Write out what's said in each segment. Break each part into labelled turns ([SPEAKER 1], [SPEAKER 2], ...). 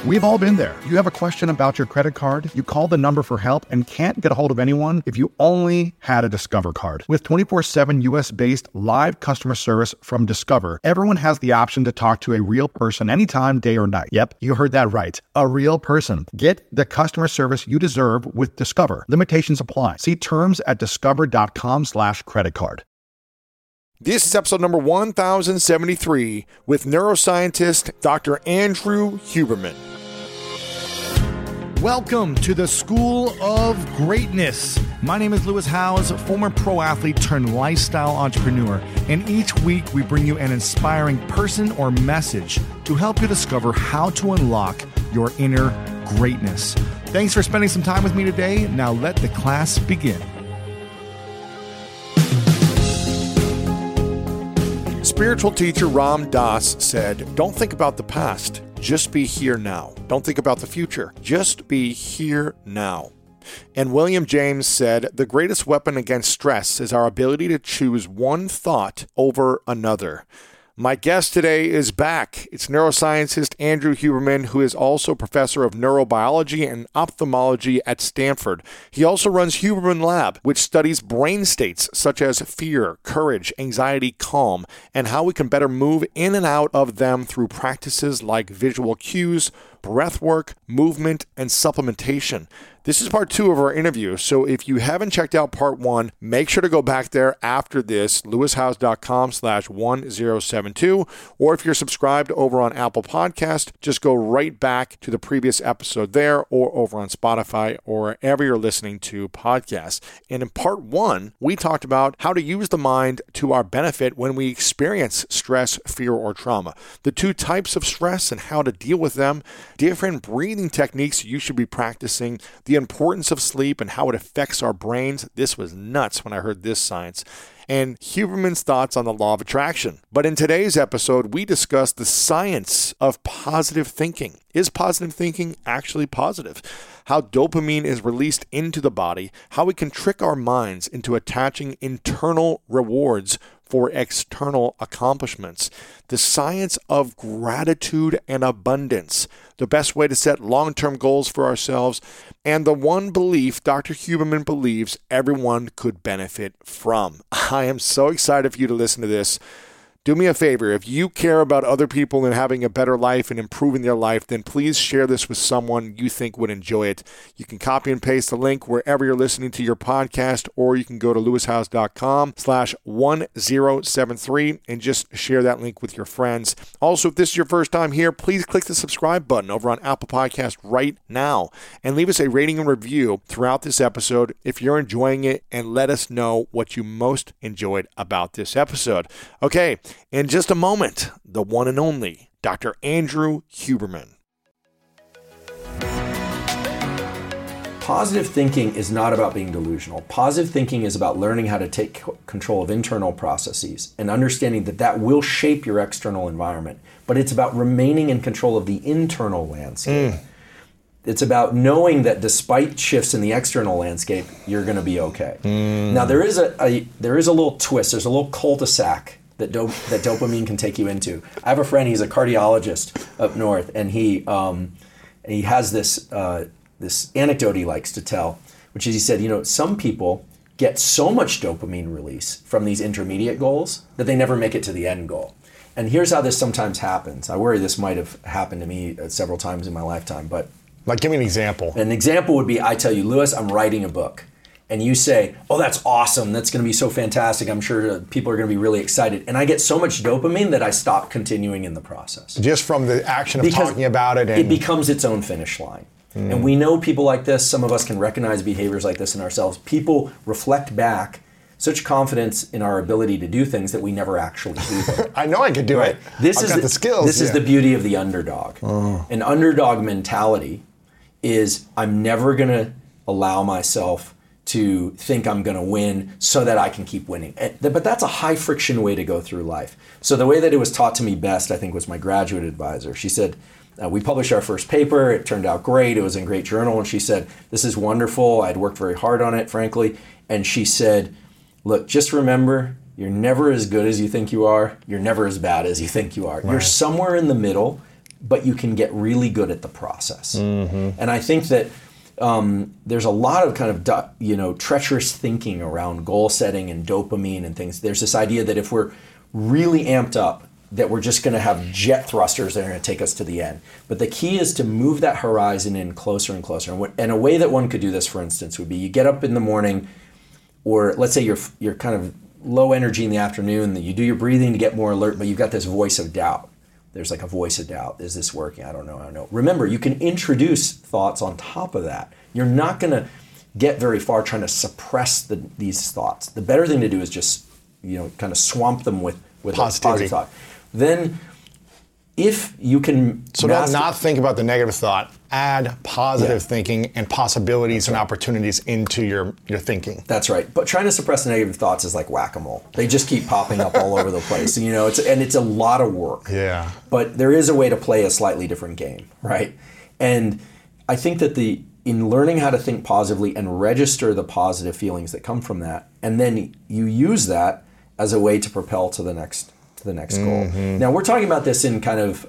[SPEAKER 1] We've all been there. You have a question about your credit card, you call the number for help and can't get a hold of anyone if you only had a Discover card. With 24/7 US-based live customer service from Discover, everyone has the option to talk to a real person anytime, day or night. Yep, you heard that right. A real person. Get the customer service you deserve with Discover. Limitations apply. See terms at discover.com/creditcard.
[SPEAKER 2] This is episode number 1073 with neuroscientist Dr. Andrew Huberman.
[SPEAKER 3] Welcome to the School of Greatness. My name is Lewis Howes, former pro athlete turned lifestyle entrepreneur, and each week we bring you an inspiring person or message to help you discover how to unlock your inner greatness. Thanks for spending some time with me today. Now let the class begin.
[SPEAKER 2] Spiritual teacher Ram Dass said, "Don't think about the past, just be here now. Don't think about the future, just be here now." And William James said, "The greatest weapon against stress is our ability to choose one thought over another." My guest today is back. It's neuroscientist Andrew Huberman, who is also professor of neurobiology and ophthalmology at Stanford. He also runs Huberman Lab, which studies brain states such as fear, courage, anxiety, calm, and how we can better move in and out of them through practices like visual cues, breath work, movement, and supplementation. This is part 2 of our interview, so if you haven't checked out part 1, make sure to go back there after this, lewishowes.com/1072, or if you're subscribed over on Apple Podcast, just go right back to the previous episode there, or over on Spotify, or wherever you're listening to podcasts. And in part 1, we talked about how to use the mind to our benefit when we experience stress, fear, or trauma, the 2 types of stress and how to deal with them, different breathing techniques you should be practicing, the importance of sleep and how it affects our brains. This was nuts when I heard this science. And Huberman's thoughts on the law of attraction. But in today's episode, we discuss the science of positive thinking. Is positive thinking actually positive? How dopamine is released into the body, how we can trick our minds into attaching internal rewards for external accomplishments, the science of gratitude and abundance, the best way to set long-term goals for ourselves, and the one belief Dr. Huberman believes everyone could benefit from. I am so excited for you to listen to this. Do me a favor, if you care about other people and having a better life and improving their life, then please share this with someone you think would enjoy it. You can copy and paste the link wherever you're listening to your podcast, or you can go to lewishowes.com/1073 and just share that link with your friends. Also, if this is your first time here, please click the subscribe button over on Apple Podcast right now and leave us a rating and review throughout this episode if you're enjoying it, and let us know what you most enjoyed about this episode. Okay. In just a moment, the one and only Dr. Andrew Huberman.
[SPEAKER 4] Positive thinking is not about being delusional. Positive thinking is about learning how to take control of internal processes and understanding that that will shape your external environment. But it's about remaining in control of the internal landscape. It's about knowing that despite shifts in the external landscape, you're going to be okay. Now, there is a little twist. There's a little cul-de-sac that dopamine can take you into. I have a friend, he's a cardiologist up north, and he has this anecdote he likes to tell, which is he said, some people get so much dopamine release from these intermediate goals that they never make it to the end goal. And here's how this sometimes happens. I worry this might have happened to me several times in my lifetime, but...
[SPEAKER 2] Like, give me an example.
[SPEAKER 4] An example would be, I tell you, Lewis, I'm writing a book. And you say, oh, that's awesome. That's going to be so fantastic. I'm sure people are going to be really excited. And I get so much dopamine that I stop continuing in the process.
[SPEAKER 2] Just from the action of talking about it.
[SPEAKER 4] It becomes its own finish line. And we know people like this. Some of us can recognize behaviors like this in ourselves. People reflect back such confidence in our ability to do things that we never actually do them.
[SPEAKER 2] I know I could do it.
[SPEAKER 4] I've got the skills. This is the beauty of the underdog. An underdog mentality is I'm never going to allow myself to think I'm going to win so that I can keep winning. But that's a high friction way to go through life. So the way that it was taught to me best, I think, was my graduate advisor. She said, we published our first paper. It turned out great. It was in a great journal. And she said, this is wonderful. I'd worked very hard on it, frankly. And she said, look, just remember, you're never as good as you think you are. You're never as bad as you think you are. Right. You're somewhere in the middle. but you can get really good at the process. And I think that there's a lot of kind of treacherous thinking around goal setting and dopamine and things. There's this idea that if we're really amped up, that we're just going to have jet thrusters that are going to take us to the end. But the key is to move that horizon in closer and closer. And a way that one could do this, for instance, would be you get up in the morning, or let's say you're kind of low energy in the afternoon, that you do your breathing to get more alert, but you've got this voice of doubt. There's like a voice of doubt. Is this working? I don't know. Remember, you can introduce thoughts on top of that. You're not going to get very far trying to suppress these thoughts. The better thing to do is just kind of swamp them with positive thought. Then if you can...
[SPEAKER 1] So don't not think about the negative thought. Add positive thinking and possibilities and opportunities into your thinking.
[SPEAKER 4] That's right. But trying to suppress the negative thoughts is like whack-a-mole. They just keep popping up all over the place. It's a lot of work.
[SPEAKER 1] Yeah.
[SPEAKER 4] But there is a way to play a slightly different game, right? And I think that in learning how to think positively and register the positive feelings that come from that, and then you use that as a way to propel to the next goal. Now we're talking about this in kind of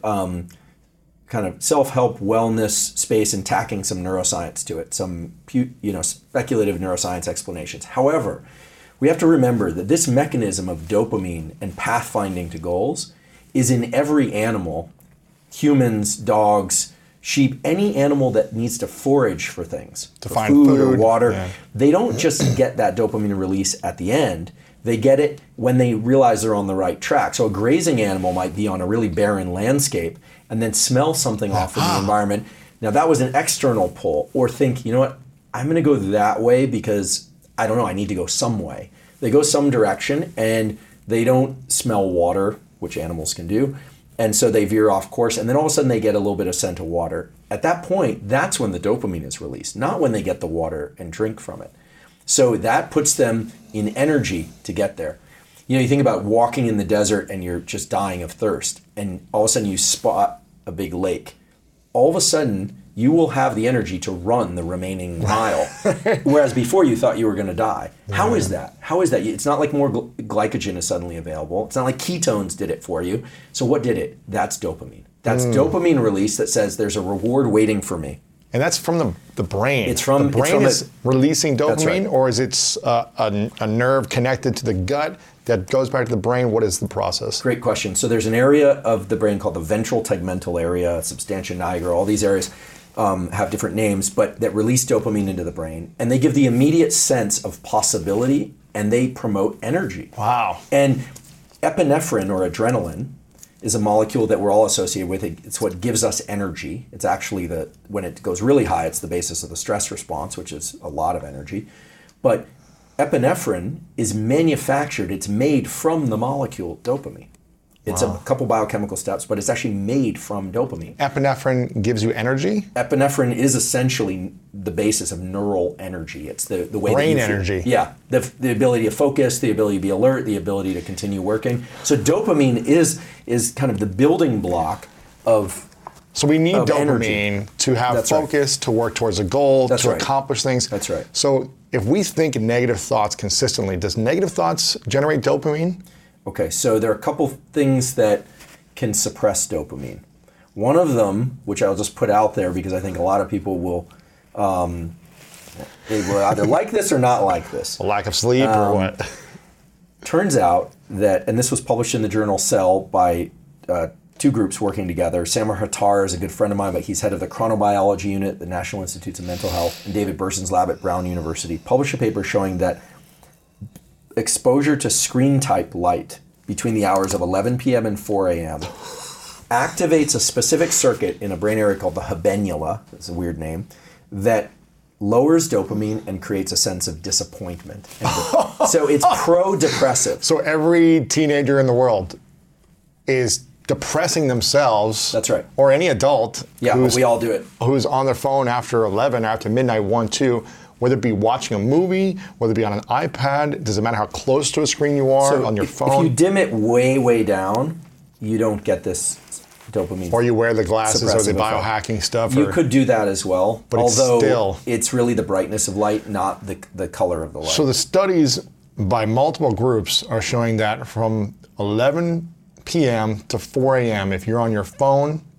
[SPEAKER 4] self-help wellness space and tacking some neuroscience to it, some speculative neuroscience explanations. However, we have to remember that this mechanism of dopamine and pathfinding to goals is in every animal, humans, dogs, sheep, any animal that needs to forage for things,
[SPEAKER 1] to find
[SPEAKER 4] food or water.
[SPEAKER 1] Yeah.
[SPEAKER 4] They don't just get that dopamine release at the end. They get it when they realize they're on the right track. So a grazing animal might be on a really barren landscape and then smell something off in the environment. Now that was an external pull. Or think, you know what, I'm going to go that way because, I don't know, I need to go some way. They go some direction and they don't smell water, which animals can do. And so they veer off course, and then all of a sudden they get a little bit of scent of water. At that point, that's when the dopamine is released, not when they get the water and drink from it. So that puts them in energy to get there. You think about walking in the desert and you're just dying of thirst, and all of a sudden you spot a big lake. All of a sudden, you will have the energy to run the remaining mile, whereas before you thought you were going to die. How is that? It's not like more glycogen is suddenly available. It's not like ketones did it for you. So what did it? That's dopamine. That's dopamine release that says there's a reward waiting for me.
[SPEAKER 1] And that's from the brain.
[SPEAKER 4] The brain
[SPEAKER 1] is releasing dopamine, or is it a nerve connected to the gut that goes back to the brain? What is the process?
[SPEAKER 4] Great question. So there's an area of the brain called the ventral tegmental area, substantia nigra. All these areas have different names, but that release dopamine into the brain. And they give the immediate sense of possibility, and they promote energy.
[SPEAKER 1] Wow.
[SPEAKER 4] And epinephrine, or adrenaline, is a molecule that we're all associated with. It's what gives us energy. It's actually when it goes really high, it's the basis of the stress response, which is a lot of energy. But epinephrine is manufactured, it's made from the molecule dopamine. It's a couple biochemical steps, but it's actually made from dopamine.
[SPEAKER 1] Epinephrine gives you energy?
[SPEAKER 4] Epinephrine is essentially the basis of neural energy. It's the way
[SPEAKER 1] brain
[SPEAKER 4] that
[SPEAKER 1] energy.
[SPEAKER 4] Yeah, the ability to focus, the ability to be alert, the ability to continue working. So dopamine is kind of the building block of
[SPEAKER 1] So we need dopamine
[SPEAKER 4] energy.
[SPEAKER 1] to have
[SPEAKER 4] That's
[SPEAKER 1] focus, to work towards a goal,
[SPEAKER 4] That's
[SPEAKER 1] to
[SPEAKER 4] right.
[SPEAKER 1] accomplish things.
[SPEAKER 4] That's right.
[SPEAKER 1] So if we think negative thoughts consistently, does negative thoughts generate dopamine?
[SPEAKER 4] Okay, so there are a couple things that can suppress dopamine. One of them, which I'll just put out there because I think a lot of people will either like this or not like this.
[SPEAKER 1] A lack of sleep or what?
[SPEAKER 4] Turns out that, and this was published in the journal Cell by two groups working together. Samar Hattar is a good friend of mine, but he's head of the chronobiology unit at the National Institutes of Mental Health, and David Burson's lab at Brown University published a paper showing that exposure to screen-type light between the hours of 11 p.m. and 4 a.m. activates a specific circuit in a brain area called the habenula, that's a weird name, that lowers dopamine and creates a sense of disappointment. So it's pro-depressive.
[SPEAKER 1] So every teenager in the world is depressing themselves.
[SPEAKER 4] That's right.
[SPEAKER 1] Or any adult.
[SPEAKER 4] Yeah, we all do it.
[SPEAKER 1] Who's on their phone after 11, after midnight, 1, 2, whether it be watching a movie, whether it be on an iPad, does it matter how close to a screen you are on your phone?
[SPEAKER 4] If you dim it way, way down, you don't get this dopamine.
[SPEAKER 1] Or you wear the glasses or the
[SPEAKER 4] suppressive effect.
[SPEAKER 1] biohacking stuff.
[SPEAKER 4] You could do that as well,
[SPEAKER 1] but
[SPEAKER 4] although it's really the brightness of light, not the color of the light.
[SPEAKER 1] So the studies by multiple groups are showing that from 11 p.m. to 4 a.m., if you're on your phone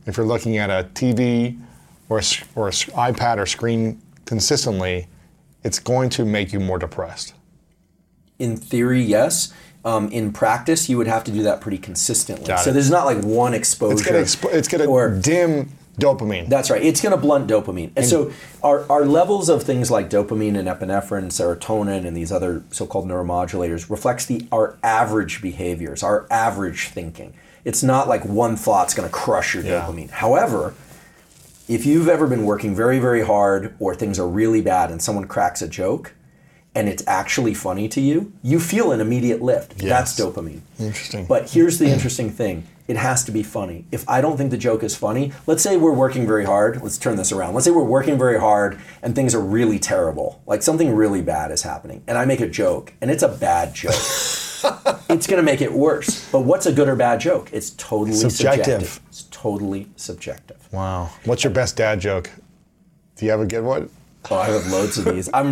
[SPEAKER 5] if you're looking at a TV or or iPad or screen consistently, it's going to make you more depressed.
[SPEAKER 4] In theory, yes. In practice, you would have to do that pretty consistently.
[SPEAKER 5] Got
[SPEAKER 4] so
[SPEAKER 5] it.
[SPEAKER 4] there's not like one exposure.
[SPEAKER 5] It's going to dim dopamine.
[SPEAKER 4] That's right. It's going to blunt dopamine. And so our levels of things like dopamine and epinephrine, serotonin, and these other so-called neuromodulators reflects our average behaviors, our average thinking. It's not like one thought's going to crush your dopamine. However, if you've ever been working very, very hard or things are really bad and someone cracks a joke and it's actually funny to you, you feel an immediate lift.
[SPEAKER 5] Yes.
[SPEAKER 4] That's dopamine.
[SPEAKER 5] Interesting.
[SPEAKER 4] But here's the interesting thing. It has to be funny. If I don't think the joke is funny, let's say we're working very hard. Let's turn this around. Let's say we're working very hard and things are really terrible. Like something really bad is happening. And I make a joke and it's a bad joke. It's going to make it worse. But what's a good or bad joke? It's totally subjective. It's totally subjective.
[SPEAKER 5] Wow. What's your best dad joke? Do you have a good one?
[SPEAKER 4] Oh, I have loads of these. I'm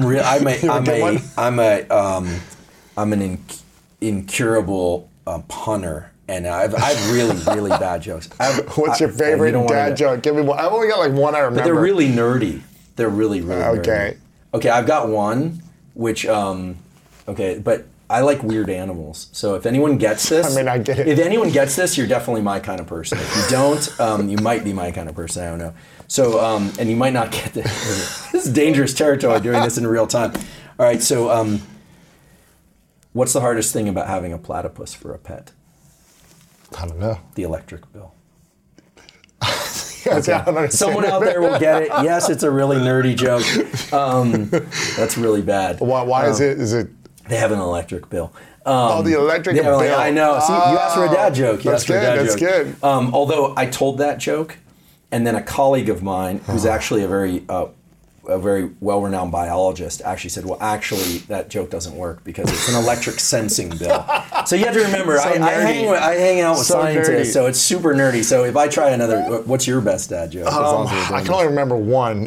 [SPEAKER 4] an incurable punner, and I've really, really bad jokes.
[SPEAKER 5] What's your favorite dad joke? Give me one. I've only got like one I remember.
[SPEAKER 4] But they're really nerdy. They're really, really nerdy.
[SPEAKER 5] Okay.
[SPEAKER 4] Okay, I've got one, which, but I like weird animals. So if anyone gets this,
[SPEAKER 5] I mean, I get it.
[SPEAKER 4] If anyone gets this, you're definitely my kind of person. If you don't, you might be my kind of person. I don't know. So, and you might not get this. This is dangerous territory doing this in real time. All right, so what's the hardest thing about having a platypus for a pet?
[SPEAKER 5] I don't know.
[SPEAKER 4] The electric bill.
[SPEAKER 5] Yes, I don't understand.
[SPEAKER 4] Someone out there will get it. Yes, it's a really nerdy joke. That's really bad.
[SPEAKER 5] Why is it?
[SPEAKER 4] They have an electric bill.
[SPEAKER 5] The electric bill.
[SPEAKER 4] I know. See, you asked for a dad joke.
[SPEAKER 5] That's good.
[SPEAKER 4] Although I told that joke, and then a colleague of mine, who's actually a very well-renowned biologist, actually said, well, actually, that joke doesn't work because it's an electric sensing bill. So you have to remember, I hang out with scientists, so it's super nerdy. So if I try another, what's your best dad joke?
[SPEAKER 5] I can only remember one.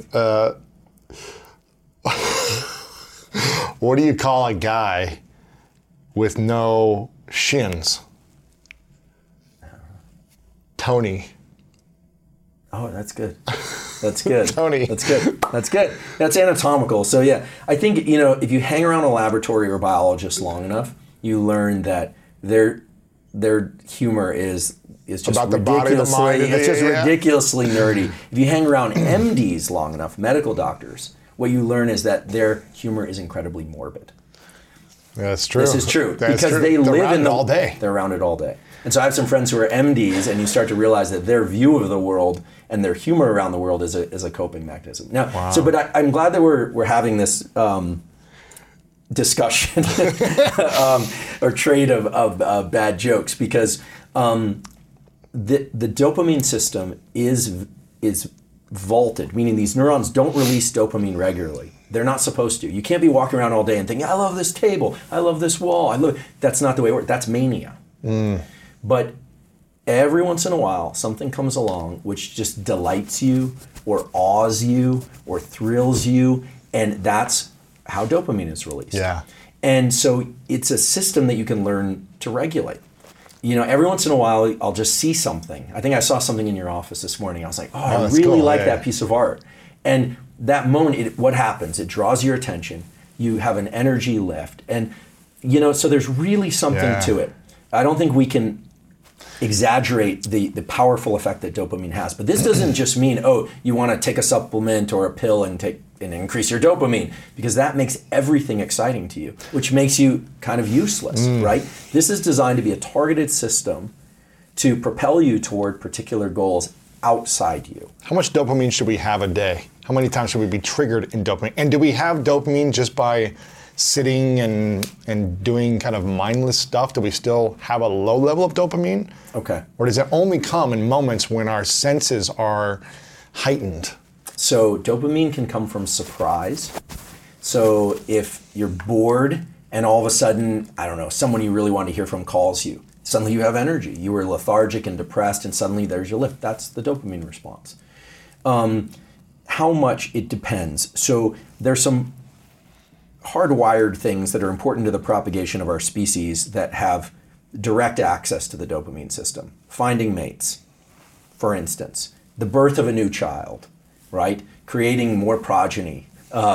[SPEAKER 5] What do you call a guy with no shins? Tony.
[SPEAKER 4] Oh, that's good. That's good.
[SPEAKER 5] Tony.
[SPEAKER 4] That's good. That's good. That's anatomical. So yeah, I think, if you hang around a laboratory or biologist long enough, you learn that their humor is just
[SPEAKER 5] about the body, the mind.
[SPEAKER 4] It's just ridiculously nerdy. If you hang around MDs long enough, medical doctors, what you learn is that their humor is incredibly morbid.
[SPEAKER 5] Yeah, that's true.
[SPEAKER 4] This is true because they
[SPEAKER 5] They're
[SPEAKER 4] live
[SPEAKER 5] around it all day.
[SPEAKER 4] They're around it all day. And so I have some friends who are MDs, and you start to realize that their view of the world and their humor around the world is a coping mechanism. Now, but I'm glad that we're having this discussion or trade of bad jokes because the dopamine system is vaulted, meaning these neurons don't release dopamine regularly. They're not supposed to. You can't be walking around all day and thinking, I love this table, I love this wall. That's not the way it works. That's mania. But every once in a while, something comes along which just delights you or awes you or thrills you, and that's how dopamine is released.
[SPEAKER 5] Yeah.
[SPEAKER 4] And so it's a system that you can learn to regulate. Every once in a while, I'll just see something. I think I saw something in your office this morning. I was like, I really like that piece of art. And that moment, what happens? It draws your attention. You have an energy lift. And, so there's really something to it. I don't think we can exaggerate the powerful effect that dopamine has. But this doesn't just mean, you want to take a supplement or a pill and increase your dopamine, because that makes everything exciting to you, which makes you kind of useless, right? This is designed to be a targeted system to propel you toward particular goals outside you.
[SPEAKER 5] How much dopamine should we have a day? How many times should we be triggered in dopamine? And do we have dopamine just by sitting and doing kind of mindless stuff? Do we still have a low level of dopamine?
[SPEAKER 4] Okay.
[SPEAKER 5] Or does it only come in moments when our senses are heightened?
[SPEAKER 4] So dopamine can come from surprise. So if you're bored and all of a sudden, I don't know, someone you really want to hear from calls you, suddenly you have energy. You were lethargic and depressed and suddenly there's your lift. That's the dopamine response. How much? It depends. So there's some hardwired things that are important to the propagation of our species that have direct access to the dopamine system. Finding mates, for instance. the birth of a new child, right? Creating more progeny,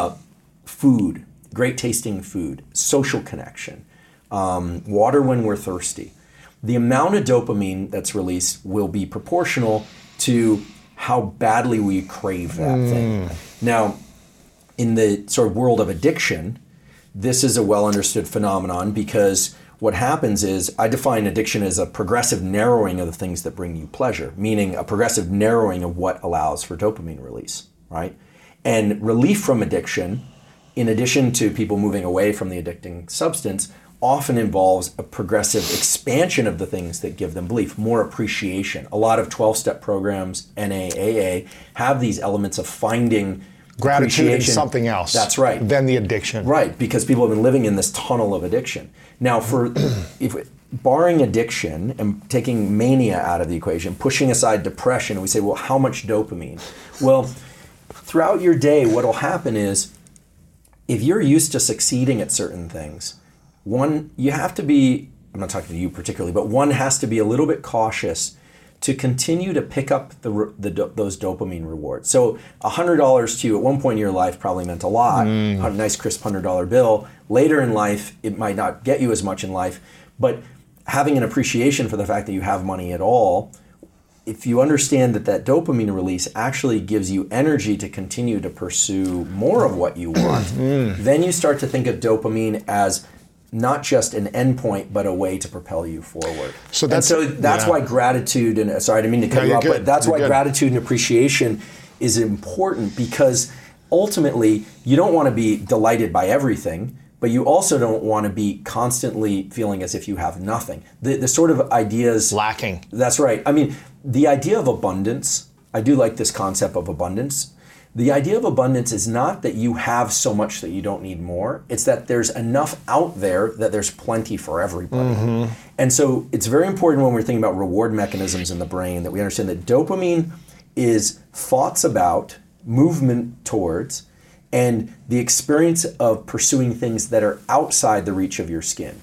[SPEAKER 4] food, great tasting food, social connection, water when we're thirsty. The amount of dopamine that's released will be proportional to how badly we crave that thing. Now, in the sort of world of addiction, this is a well understood phenomenon because what happens is, I define addiction as a progressive narrowing of the things that bring you pleasure, meaning a progressive narrowing of what allows for dopamine release, right? And relief from addiction, in addition to people moving away from the addicting substance, often involves a progressive expansion of the things that give them belief, more appreciation. A lot of 12-step programs, NA, AA, have these elements of finding
[SPEAKER 5] Gratitude is something else.
[SPEAKER 4] That's right.
[SPEAKER 5] Than the addiction.
[SPEAKER 4] Right, because people have been living in this tunnel of addiction. Now, barring addiction and taking mania out of the equation, pushing aside depression, we say, well, how much dopamine? Well, throughout your day, what will happen is, if you're used to succeeding at certain things, you have to be, I'm not talking to you particularly, but one has to be a little bit cautious to continue to pick up those dopamine rewards. So $100 to you at one point in your life probably meant a lot, a nice crisp $100 bill. Later in life, it might not get you as much in life, but having an appreciation for the fact that you have money at all, if you understand that dopamine release actually gives you energy to continue to pursue more of what you want, then you start to think of dopamine as not just an endpoint, but a way to propel you forward. So that's why gratitude, and sorry, I didn't mean to cut you off, but that's why gratitude and appreciation is important, because ultimately you don't want to be delighted by everything, but you also don't want to be constantly feeling as if you have nothing. The sort of ideas...
[SPEAKER 5] Lacking.
[SPEAKER 4] That's right. I mean, the idea of abundance, I do like this concept of abundance. The idea of abundance is not that you have so much that you don't need more. It's that there's enough out there that there's plenty for everybody. And so it's very important when we're thinking about reward mechanisms in the brain that we understand that dopamine is thoughts about, movement towards, and the experience of pursuing things that are outside the reach of your skin.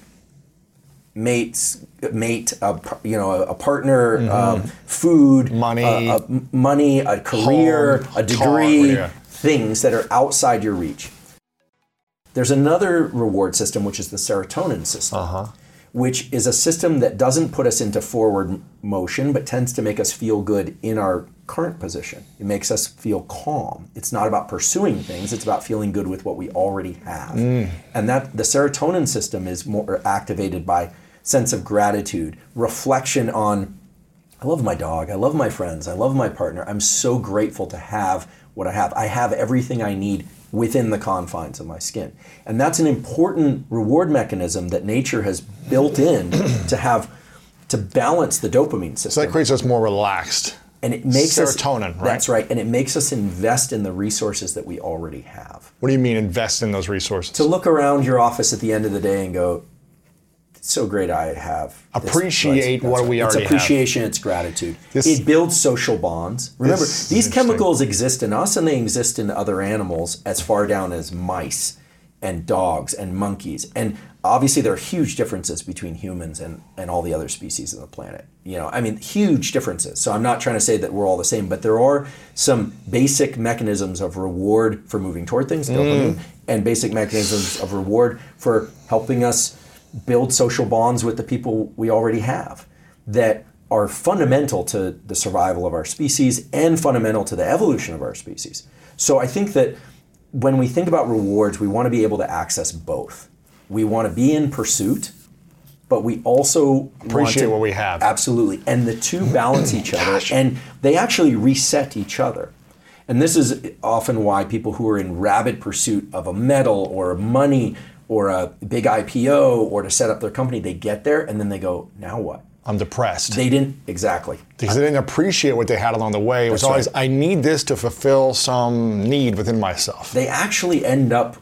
[SPEAKER 4] A partner, food, money, a career, home, a degree, things that are outside your reach. There's another reward system, which is the serotonin system, which is a system that doesn't put us into forward motion, but tends to make us feel good in our current position. It makes us feel calm. It's not about pursuing things, it's about feeling good with what we already have. And that the serotonin system is more activated by sense of gratitude, reflection on, I love my dog, I love my friends, I love my partner, I'm so grateful to have what I have. I have everything I need within the confines of my skin. And that's an important reward mechanism that nature has built in to balance the dopamine system.
[SPEAKER 5] So that creates us more relaxed.
[SPEAKER 4] And it makes
[SPEAKER 5] serotonin, right?
[SPEAKER 4] That's right. And it makes us invest in the resources that we already have.
[SPEAKER 5] What do you mean invest in those resources?
[SPEAKER 4] To look around your office at the end of the day and go, it's so great I have.
[SPEAKER 5] Appreciate what we already have.
[SPEAKER 4] It's appreciation, it's gratitude. It builds social bonds. Remember, these chemicals exist in us and they exist in other animals as far down as mice and dogs and monkeys. And obviously there are huge differences between humans and all the other species on the planet. Huge differences. So I'm not trying to say that we're all the same, but there are some basic mechanisms of reward for moving toward things, dopamine, and basic mechanisms of reward for helping us build social bonds with the people we already have that are fundamental to the survival of our species and fundamental to the evolution of our species. So I think that when we think about rewards, we want to be able to access both. We want to be in pursuit, but we also
[SPEAKER 5] appreciate what we have.
[SPEAKER 4] Absolutely. And the two balance each other, and they actually reset each other. And this is often why people who are in rabid pursuit of a medal or money or a big IPO or to set up their company, they get there and then they go, now what?
[SPEAKER 5] I'm depressed.
[SPEAKER 4] They didn't, exactly.
[SPEAKER 5] Because they didn't appreciate what they had along the way. It was always, I need this to fulfill some need within myself.
[SPEAKER 4] They actually end up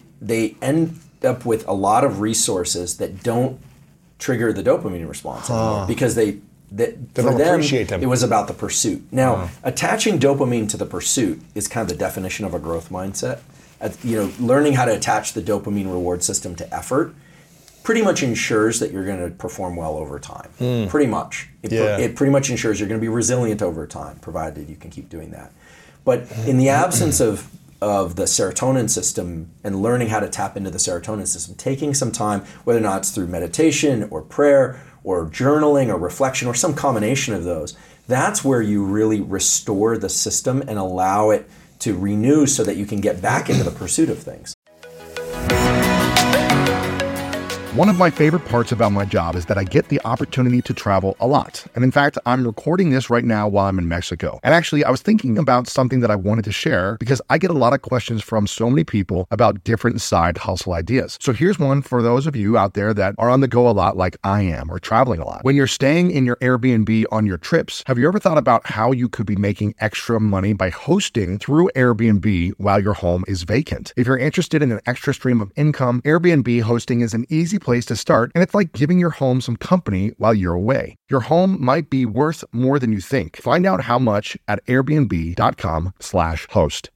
[SPEAKER 4] with a lot of resources that don't trigger the dopamine response anymore because they for them, it was about the pursuit. Now, attaching dopamine to the pursuit is kind of the definition of a growth mindset. Learning how to attach the dopamine reward system to effort pretty much ensures that you're going to perform well over time. Pretty much. It pretty much ensures you're going to be resilient over time, provided you can keep doing that. But in the absence of the serotonin system and learning how to tap into the serotonin system, taking some time, whether or not it's through meditation or prayer or journaling or reflection or some combination of those, that's where you really restore the system and allow it to renew so that you can get back into the pursuit of things.
[SPEAKER 1] One of my favorite parts about my job is that I get the opportunity to travel a lot. And in fact, I'm recording this right now while I'm in Mexico. And actually, I was thinking about something that I wanted to share because I get a lot of questions from so many people about different side hustle ideas. So here's one for those of you out there that are on the go a lot like I am or traveling a lot. When you're staying in your Airbnb on your trips, have you ever thought about how you could be making extra money by hosting through Airbnb while your home is vacant? If you're interested in an extra stream of income, Airbnb hosting is an easy place to start, and it's like giving your home some company while you're away. Your home might be worth more than you think. Find out how much at airbnb.com/host.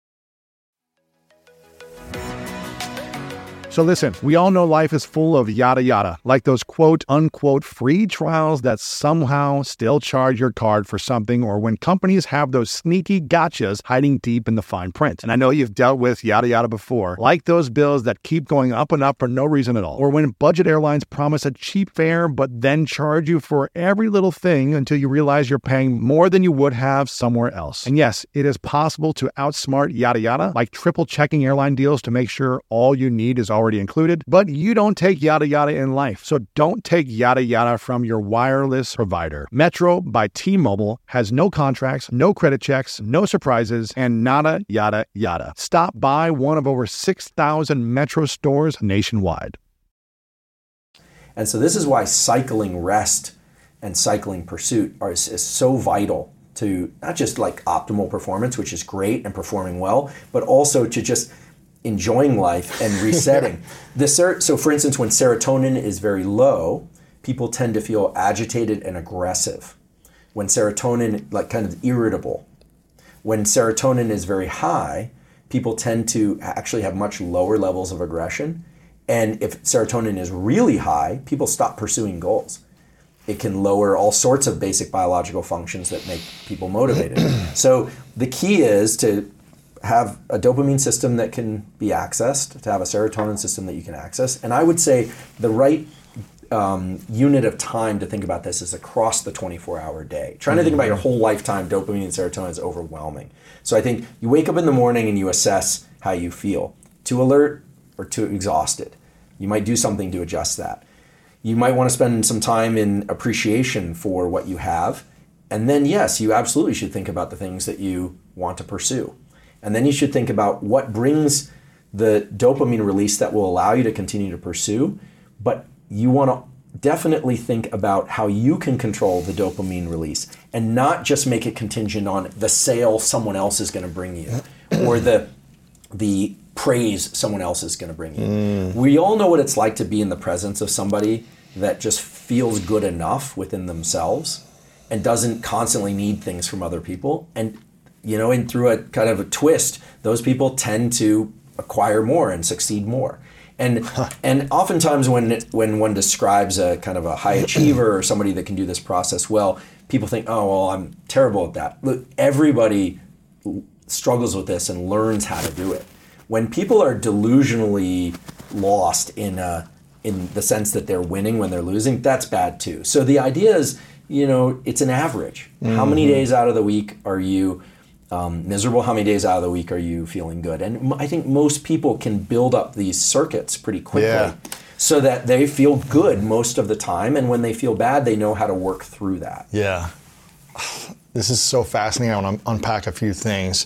[SPEAKER 1] So listen, we all know life is full of yada yada, like those quote unquote free trials that somehow still charge your card for something, or when companies have those sneaky gotchas hiding deep in the fine print. And I know you've dealt with yada yada before, like those bills that keep going up and up for no reason at all, or when budget airlines promise a cheap fare but then charge you for every little thing until you realize you're paying more than you would have somewhere else. And yes, it is possible to outsmart yada yada, like triple checking airline deals to make sure all you need is already included, but you don't take yada yada in life. So don't take yada yada from your wireless provider. Metro by T-Mobile has no contracts, no credit checks, no surprises, and nada yada yada. Stop by one of over 6,000 Metro stores nationwide.
[SPEAKER 4] And so this is why cycling rest and cycling pursuit is so vital to not just like optimal performance, which is great and performing well, but also to just enjoying life and resetting. So for instance, when serotonin is very low, people tend to feel agitated and aggressive. When serotonin, like kind of irritable. When serotonin is very high, people tend to actually have much lower levels of aggression. And if serotonin is really high, people stop pursuing goals. It can lower all sorts of basic biological functions that make people motivated. So the key is to have a dopamine system that can be accessed, to have a serotonin system that you can access. And I would say the right unit of time to think about this is across the 24-hour day. Trying to think about your whole lifetime, dopamine and serotonin is overwhelming. So I think you wake up in the morning and you assess how you feel. Too alert or too exhausted. You might do something to adjust that. You might want to spend some time in appreciation for what you have. And then yes, you absolutely should think about the things that you want to pursue. And then you should think about what brings the dopamine release that will allow you to continue to pursue. But you want to definitely think about how you can control the dopamine release and not just make it contingent on the sale someone else is going to bring you or the praise someone else is going to bring you. We all know what it's like to be in the presence of somebody that just feels good enough within themselves and doesn't constantly need things from other people. And and through a kind of a twist, those people tend to acquire more and succeed more. And oftentimes when one describes a kind of a high achiever or somebody that can do this process well, people think, oh, well, I'm terrible at that. Look, everybody struggles with this and learns how to do it. When people are delusionally lost in the sense that they're winning when they're losing, that's bad too. So the idea is, it's an average. How many days out of the week are you miserable? How many days out of the week are you feeling good? And I think most people can build up these circuits pretty quickly so that they feel good most of the time. And when they feel bad, they know how to work through that.
[SPEAKER 5] Yeah. This is so fascinating. I want to unpack a few things.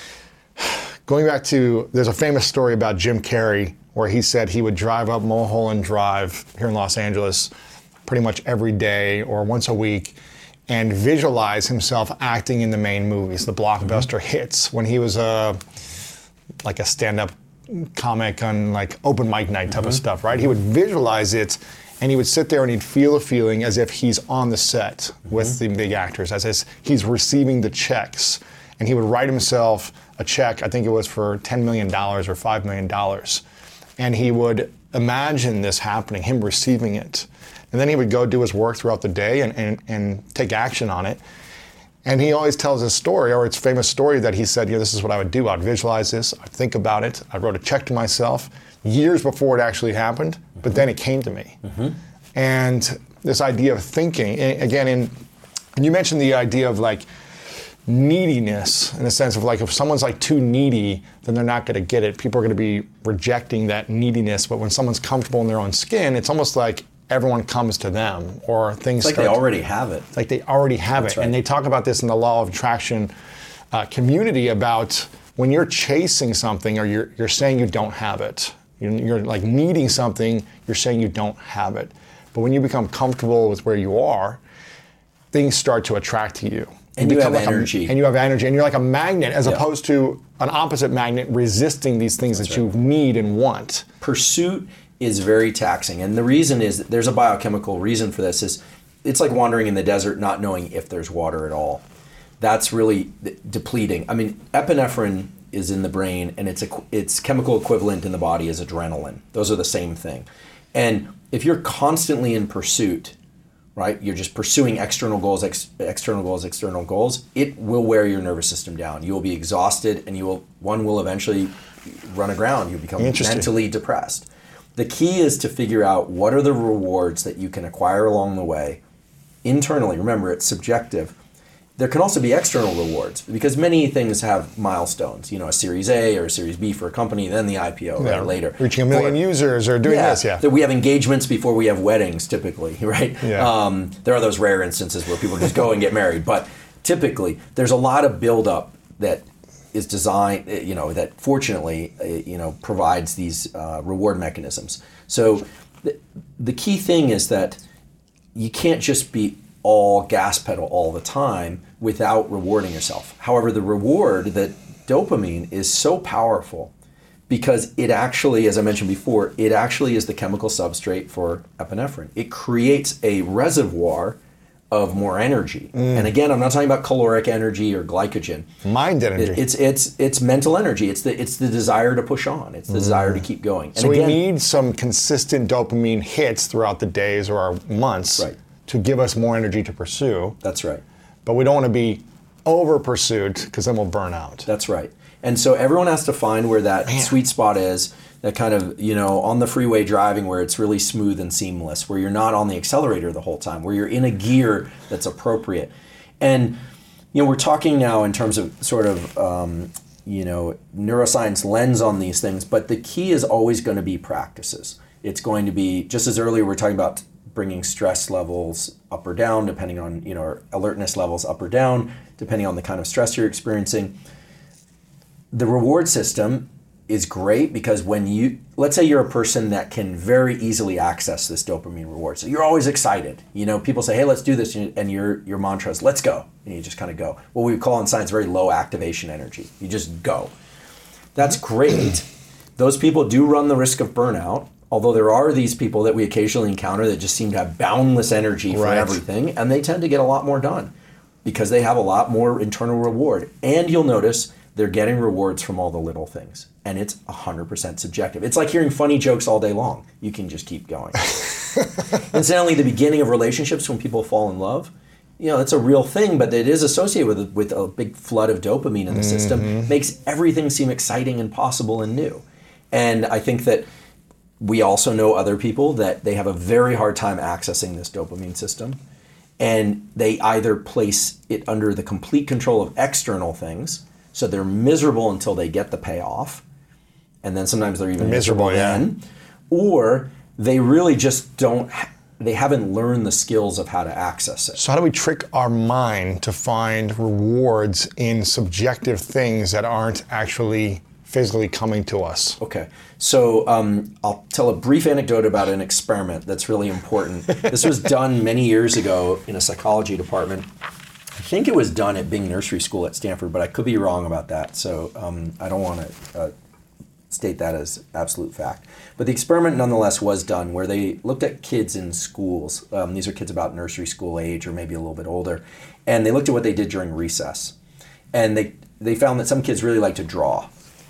[SPEAKER 5] Going back to, there's a famous story about Jim Carrey where he said he would drive up Mulholland Drive here in Los Angeles pretty much every day or once a week and visualize himself acting in the main movies, the blockbuster hits, when he was like a stand-up comic on like open mic night type of stuff, right? He would visualize it and he would sit there and he'd feel a feeling as if he's on the set with the big actors, as if he's receiving the checks. And he would write himself a check, I think it was for $10 million or $5 million. And he would imagine this happening, him receiving it. And then he would go do his work throughout the day and take action on it. And he always tells his story, or it's famous story that he said, this is what I would do. I'd visualize this, I'd think about it. I wrote a check to myself years before it actually happened, but then it came to me. And this idea of thinking, again, and you mentioned the idea of like neediness, in the sense of like, if someone's like too needy, then they're not gonna get it. People are gonna be rejecting that neediness, but when someone's comfortable in their own skin, it's almost like everyone comes to them, or things
[SPEAKER 4] it's like they already have it.
[SPEAKER 5] It's like they already have
[SPEAKER 4] That's
[SPEAKER 5] it.
[SPEAKER 4] right.
[SPEAKER 5] And they talk about this in the law of attraction community, about when you're chasing something, or you're saying you don't have it. You're like needing something, you're saying you don't have it. But when you become comfortable with where you are, things start to attract to you.
[SPEAKER 4] And you have energy.
[SPEAKER 5] And you have energy, and you're like a magnet, as opposed to an opposite magnet resisting these things that you need and want.
[SPEAKER 4] Pursuit is very taxing, and the reason is that there's a biochemical reason for this. Is it's like wandering in the desert not knowing if there's water at all. That's really depleting. I mean, epinephrine is in the brain, and its chemical equivalent in the body is adrenaline. Those are the same thing. And if you're constantly in pursuit, right, you're just pursuing external goals, external goals, it will wear your nervous system down. You will be exhausted, and one will eventually run aground. You'll become mentally depressed. The key is to figure out what are the rewards that you can acquire along the way internally. Remember, it's subjective. There can also be external rewards, because many things have milestones, a Series A or a Series B for a company, then the IPO right later.
[SPEAKER 5] Reaching 1 million users or doing this,
[SPEAKER 4] So we have engagements before we have weddings, typically, right?
[SPEAKER 5] Yeah.
[SPEAKER 4] There are those rare instances where people just go and get married, but typically there's a lot of buildup that is designed, that fortunately, provides these reward mechanisms. So the key thing is that you can't just be all gas pedal all the time without rewarding yourself. However, the reward, that dopamine, is so powerful because it actually, as I mentioned before, it actually is the chemical substrate for epinephrine. It creates a reservoir of more energy. And again, I'm not talking about caloric energy or glycogen.
[SPEAKER 5] Mind energy.
[SPEAKER 4] It's mental energy. It's the desire to push on. It's the desire to keep going. And
[SPEAKER 5] so
[SPEAKER 4] again,
[SPEAKER 5] we need some consistent dopamine hits throughout the days or our months to give us more energy to pursue.
[SPEAKER 4] That's right.
[SPEAKER 5] But we don't want to be over pursued, because then we'll burn out.
[SPEAKER 4] That's right. And so everyone has to find where that sweet spot is, that kind of, on the freeway driving where it's really smooth and seamless, where you're not on the accelerator the whole time, where you're in a gear that's appropriate. And, we're talking now in terms of sort of, neuroscience lens on these things, but the key is always going to be practices. It's going to be, just as earlier we're talking about bringing stress levels up or down, depending on, or alertness levels up or down, depending on the kind of stress you're experiencing. The reward system is great because let's say you're a person that can very easily access this dopamine reward. So you're always excited. People say, hey, let's do this. And your mantra is, let's go. And you just kind of go. What we call in science very low activation energy. You just go. That's great. Those people do run the risk of burnout. Although there are these people that we occasionally encounter that just seem to have boundless energy for everything, and they tend to get a lot more done because they have a lot more internal reward. And you'll notice they're getting rewards from all the little things, and it's 100% subjective. It's like hearing funny jokes all day long. You can just keep going. Incidentally, the beginning of relationships, when people fall in love, it's a real thing, but it is associated with a big flood of dopamine in the system. Makes everything seem exciting and possible and new. And I think that we also know other people that they have a very hard time accessing this dopamine system, and they either place it under the complete control of external things, so they're miserable until they get the payoff, and then sometimes they're even miserable then, or they really just they haven't learned the skills of how to access it.
[SPEAKER 5] So how do we trick our mind to find rewards in subjective things that aren't actually physically coming to us?
[SPEAKER 4] Okay, so I'll tell a brief anecdote about an experiment that's really important. This was done many years ago in a psychology department. I think it was done at Bing Nursery School at Stanford, but I could be wrong about that, so I don't want to state that as absolute fact. But the experiment nonetheless was done where they looked at kids in schools. These are kids about nursery school age or maybe a little bit older, and they looked at what they did during recess. And they found that some kids really like to draw.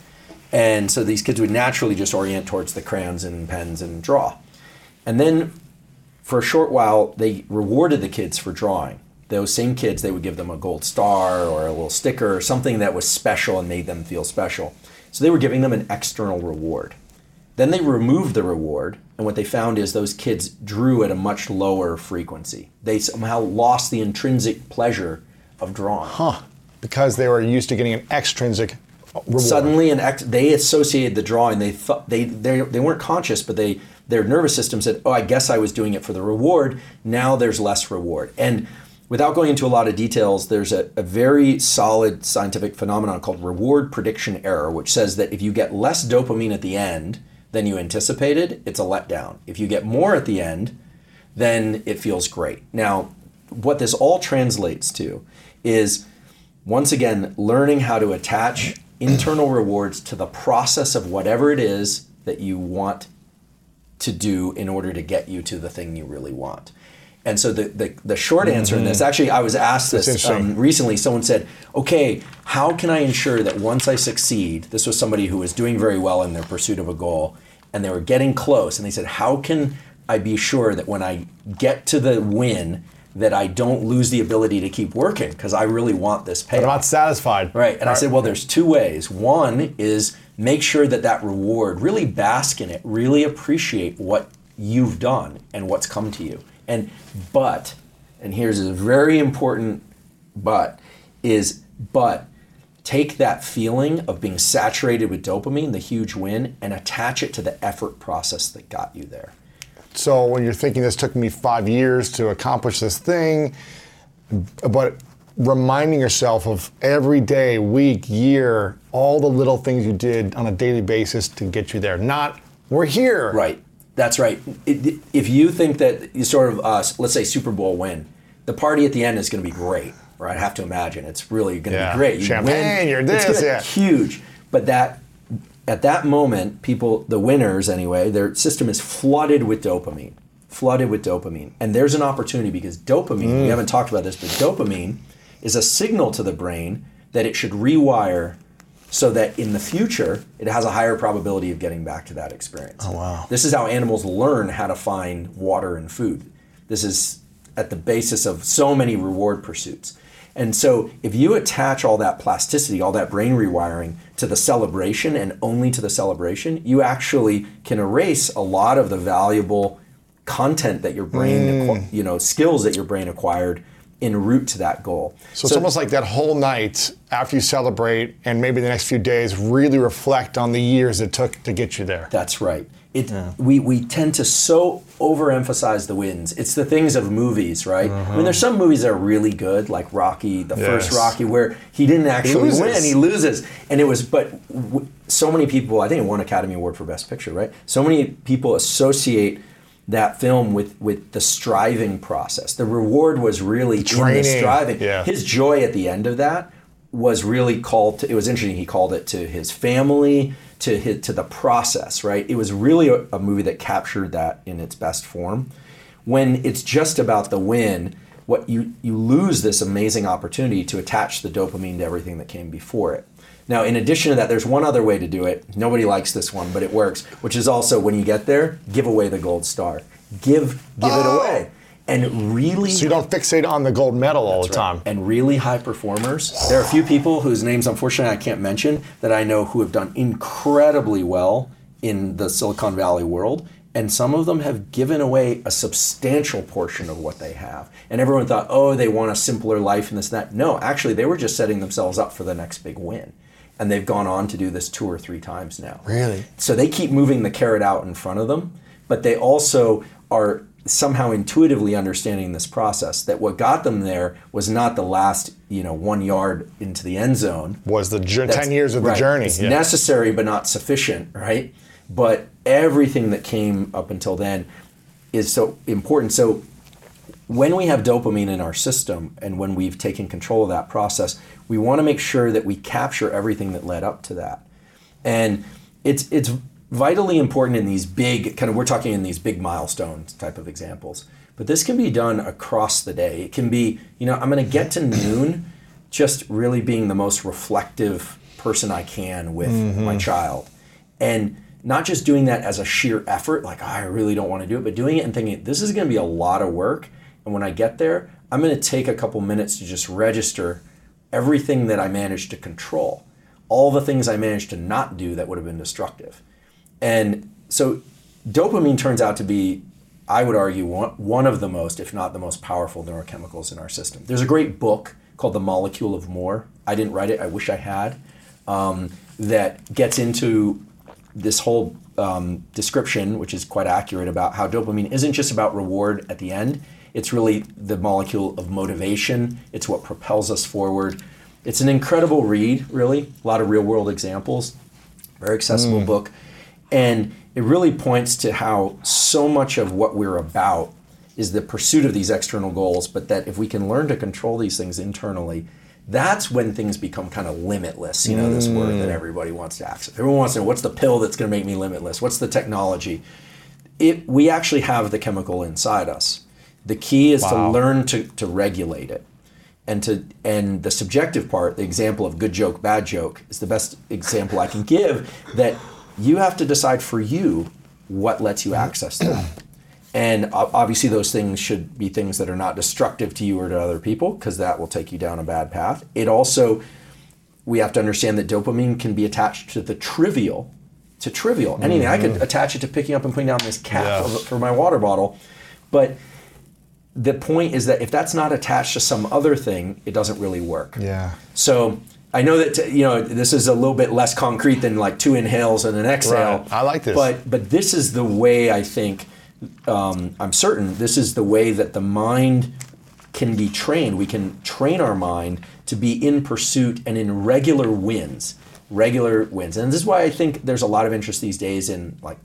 [SPEAKER 4] And so these kids would naturally just orient towards the crayons and pens and draw. And then for a short while, they rewarded the kids for drawing. Those same kids, they would give them a gold star or a little sticker or something that was special and made them feel special. So they were giving them an external reward. Then they removed the reward, and what they found is those kids drew at a much lower frequency. They somehow lost the intrinsic pleasure of drawing.
[SPEAKER 5] Because they were used to getting an extrinsic reward.
[SPEAKER 4] Suddenly, they associated the drawing. They thought they weren't conscious, but their nervous system said, "Oh, I guess I was doing it for the reward. Now there's less reward." And without going into a lot of details, there's a very solid scientific phenomenon called reward prediction error, which says that if you get less dopamine at the end than you anticipated, it's a letdown. If you get more at the end, then it feels great. Now, what this all translates to is, once again, learning how to attach internal rewards to the process of whatever it is that you want to do in order to get you to the thing you really want. And so the short answer in this, actually I was asked this recently, someone said, okay, how can I ensure that once I succeed, this was somebody who was doing very well in their pursuit of a goal, and they were getting close, and they said, how can I be sure that when I get to the win, that I don't lose the ability to keep working, because I really want this payoff.
[SPEAKER 5] I'm not satisfied.
[SPEAKER 4] Right, and I said, well, there's two ways. One is make sure that reward, really bask in it, really appreciate what you've done and what's come to you. And here's a very important but, take that feeling of being saturated with dopamine, the huge win, and attach it to the effort process that got you there.
[SPEAKER 5] So when you're thinking this took me 5 years to accomplish this thing, but reminding yourself of every day, week, year, all the little things you did on a daily basis to get you there. Not, we're here.
[SPEAKER 4] Right. That's right. If you think that you sort of, let's say Super Bowl win, the party at the end is going to be great, right? I have to imagine it's really going to be great.
[SPEAKER 5] You champagne, you're this,
[SPEAKER 4] it's gonna be huge. But at that moment, people, the winners anyway, their system is flooded with dopamine. And there's an opportunity because dopamine, we haven't talked about this, but dopamine is a signal to the brain that it should rewire so that in the future, it has a higher probability of getting back to that experience.
[SPEAKER 5] Oh, wow.
[SPEAKER 4] This is how animals learn how to find water and food. This is at the basis of so many reward pursuits. And so if you attach all that plasticity, all that brain rewiring to the celebration and only to the celebration, you actually can erase a lot of the valuable content that your brain, skills that your brain acquired en route to that goal.
[SPEAKER 5] So it's almost like that whole night after you celebrate and maybe the next few days really reflect on the years it took to get you there.
[SPEAKER 4] That's right. We tend to so overemphasize the wins. It's the things of movies, right? I mean, there's some movies that are really good, like Rocky, the first Rocky, where he didn't actually win, he loses. And it was, so many people, I think it won Academy Award for Best Picture, right? So many people associate that film with the striving process. The reward was really in the striving. Yeah. His joy at the end of that was really called to, it was interesting, he called it to his family, to the process, right? It was really a movie that captured that in its best form. When it's just about the win, what you lose this amazing opportunity to attach the dopamine to everything that came before it. Now, in addition to that, there's one other way to do it. Nobody likes this one, but it works, which is also when you get there, give away the gold star. Give it away. And really...
[SPEAKER 5] So you don't fixate on the gold medal all the time.
[SPEAKER 4] And really high performers, there are a few people whose names, unfortunately, I can't mention, that I know who have done incredibly well in the Silicon Valley world. And some of them have given away a substantial portion of what they have. And everyone thought, oh, they want a simpler life and this and that. No, actually, they were just setting themselves up for the next big win. And they've gone on to do this 2 or 3 times now.
[SPEAKER 5] Really?
[SPEAKER 4] So they keep moving the carrot out in front of them, but they also are somehow intuitively understanding this process, that what got them there was not the last 1 yard into the end zone.
[SPEAKER 5] Was the 10 years of the journey.
[SPEAKER 4] It's necessary but not sufficient, right? But everything that came up until then is so important. So when we have dopamine in our system and when we've taken control of that process, we want to make sure that we capture everything that led up to that. And it's vitally important in these big, we're talking in these big milestones type of examples. But this can be done across the day. It can be, I'm going to get to noon just really being the most reflective person I can with my child. And not just doing that as a sheer effort, like, I really don't want to do it, but doing it and thinking, this is going to be a lot of work. And when I get there, I'm going to take a couple minutes to just register everything that I managed to control, all the things I managed to not do that would have been destructive. And so dopamine turns out to be, I would argue, one of the most, if not the most powerful neurochemicals in our system. There's a great book called The Molecule of More. I didn't write it, I wish I had, that gets into this whole description, which is quite accurate, about how dopamine isn't just about reward at the end. It's really the molecule of motivation. It's what propels us forward. It's an incredible read, really. A lot of real-world examples. Very accessible book. And it really points to how so much of what we're about is the pursuit of these external goals, but that if we can learn to control these things internally, that's when things become kind of limitless, this word that everybody wants to access. Everyone wants to know, what's the pill that's going to make me limitless? What's the technology? We actually have the chemical inside us. The key is to learn to regulate it. And the subjective part, the example of good joke, bad joke, is the best example I can give, that you have to decide for you what lets you access that. And obviously those things should be things that are not destructive to you or to other people, because that will take you down a bad path. It also, we have to understand that dopamine can be attached to the trivial, anything. I could attach it to picking up and putting down this cap for my water bottle. But the point is that if that's not attached to some other thing, it doesn't really work.
[SPEAKER 5] Yeah.
[SPEAKER 4] So I know that this is a little bit less concrete than like 2 inhales and an exhale.
[SPEAKER 5] Right. I like this.
[SPEAKER 4] But this is the way I think, I'm certain, this is the way that the mind can be trained. We can train our mind to be in pursuit and in regular wins. And this is why I think there's a lot of interest these days in like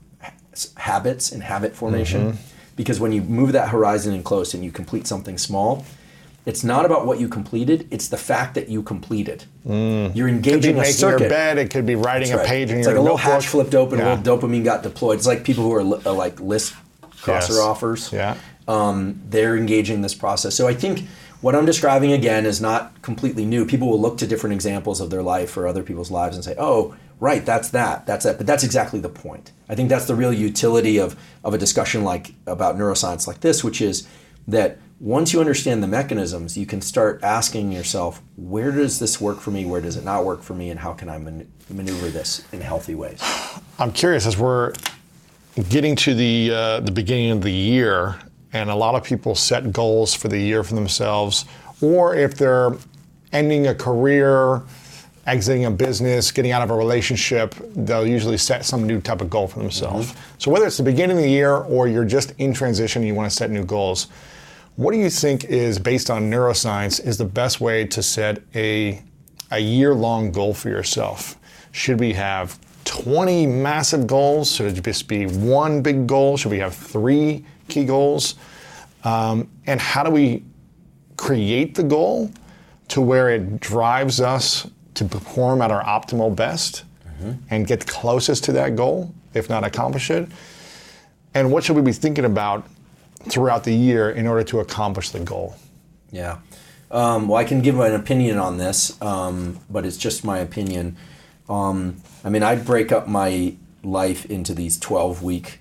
[SPEAKER 4] habits and habit formation. Because when you move that horizon in close and you complete something small, it's not about what you completed, it's the fact that you completed. You're engaging a circuit. It could be making your
[SPEAKER 5] bed, it could be writing a page in your notebook.
[SPEAKER 4] It's like a little hatch flipped open, a little dopamine got deployed. It's like people who are like list crosser offers.
[SPEAKER 5] Yeah.
[SPEAKER 4] They're engaging this process. So I think what I'm describing, again, is not completely new. People will look to different examples of their life or other people's lives and say, oh, right, that's that. But that's exactly the point. I think that's the real utility of a discussion like about neuroscience like this, which is that once you understand the mechanisms, you can start asking yourself, where does this work for me? Where does it not work for me? And how can I maneuver this in healthy ways?
[SPEAKER 5] I'm curious, as we're getting to the beginning of the year, and a lot of people set goals for the year for themselves, or if they're ending a career, exiting a business, getting out of a relationship, they'll usually set some new type of goal for themselves. So whether it's the beginning of the year or you're just in transition and you want to set new goals, what do you think is, based on neuroscience, is the best way to set a year-long goal for yourself? Should we have 20 massive goals? Should it just be one big goal? Should we have 3 key goals? And how do we create the goal to where it drives us to perform at our optimal best and get closest to that goal, if not accomplish it? And what should we be thinking about throughout the year in order to accomplish the goal?
[SPEAKER 4] Yeah. Well, I can give an opinion on this, but it's just my opinion. I'd break up my life into these 12-week,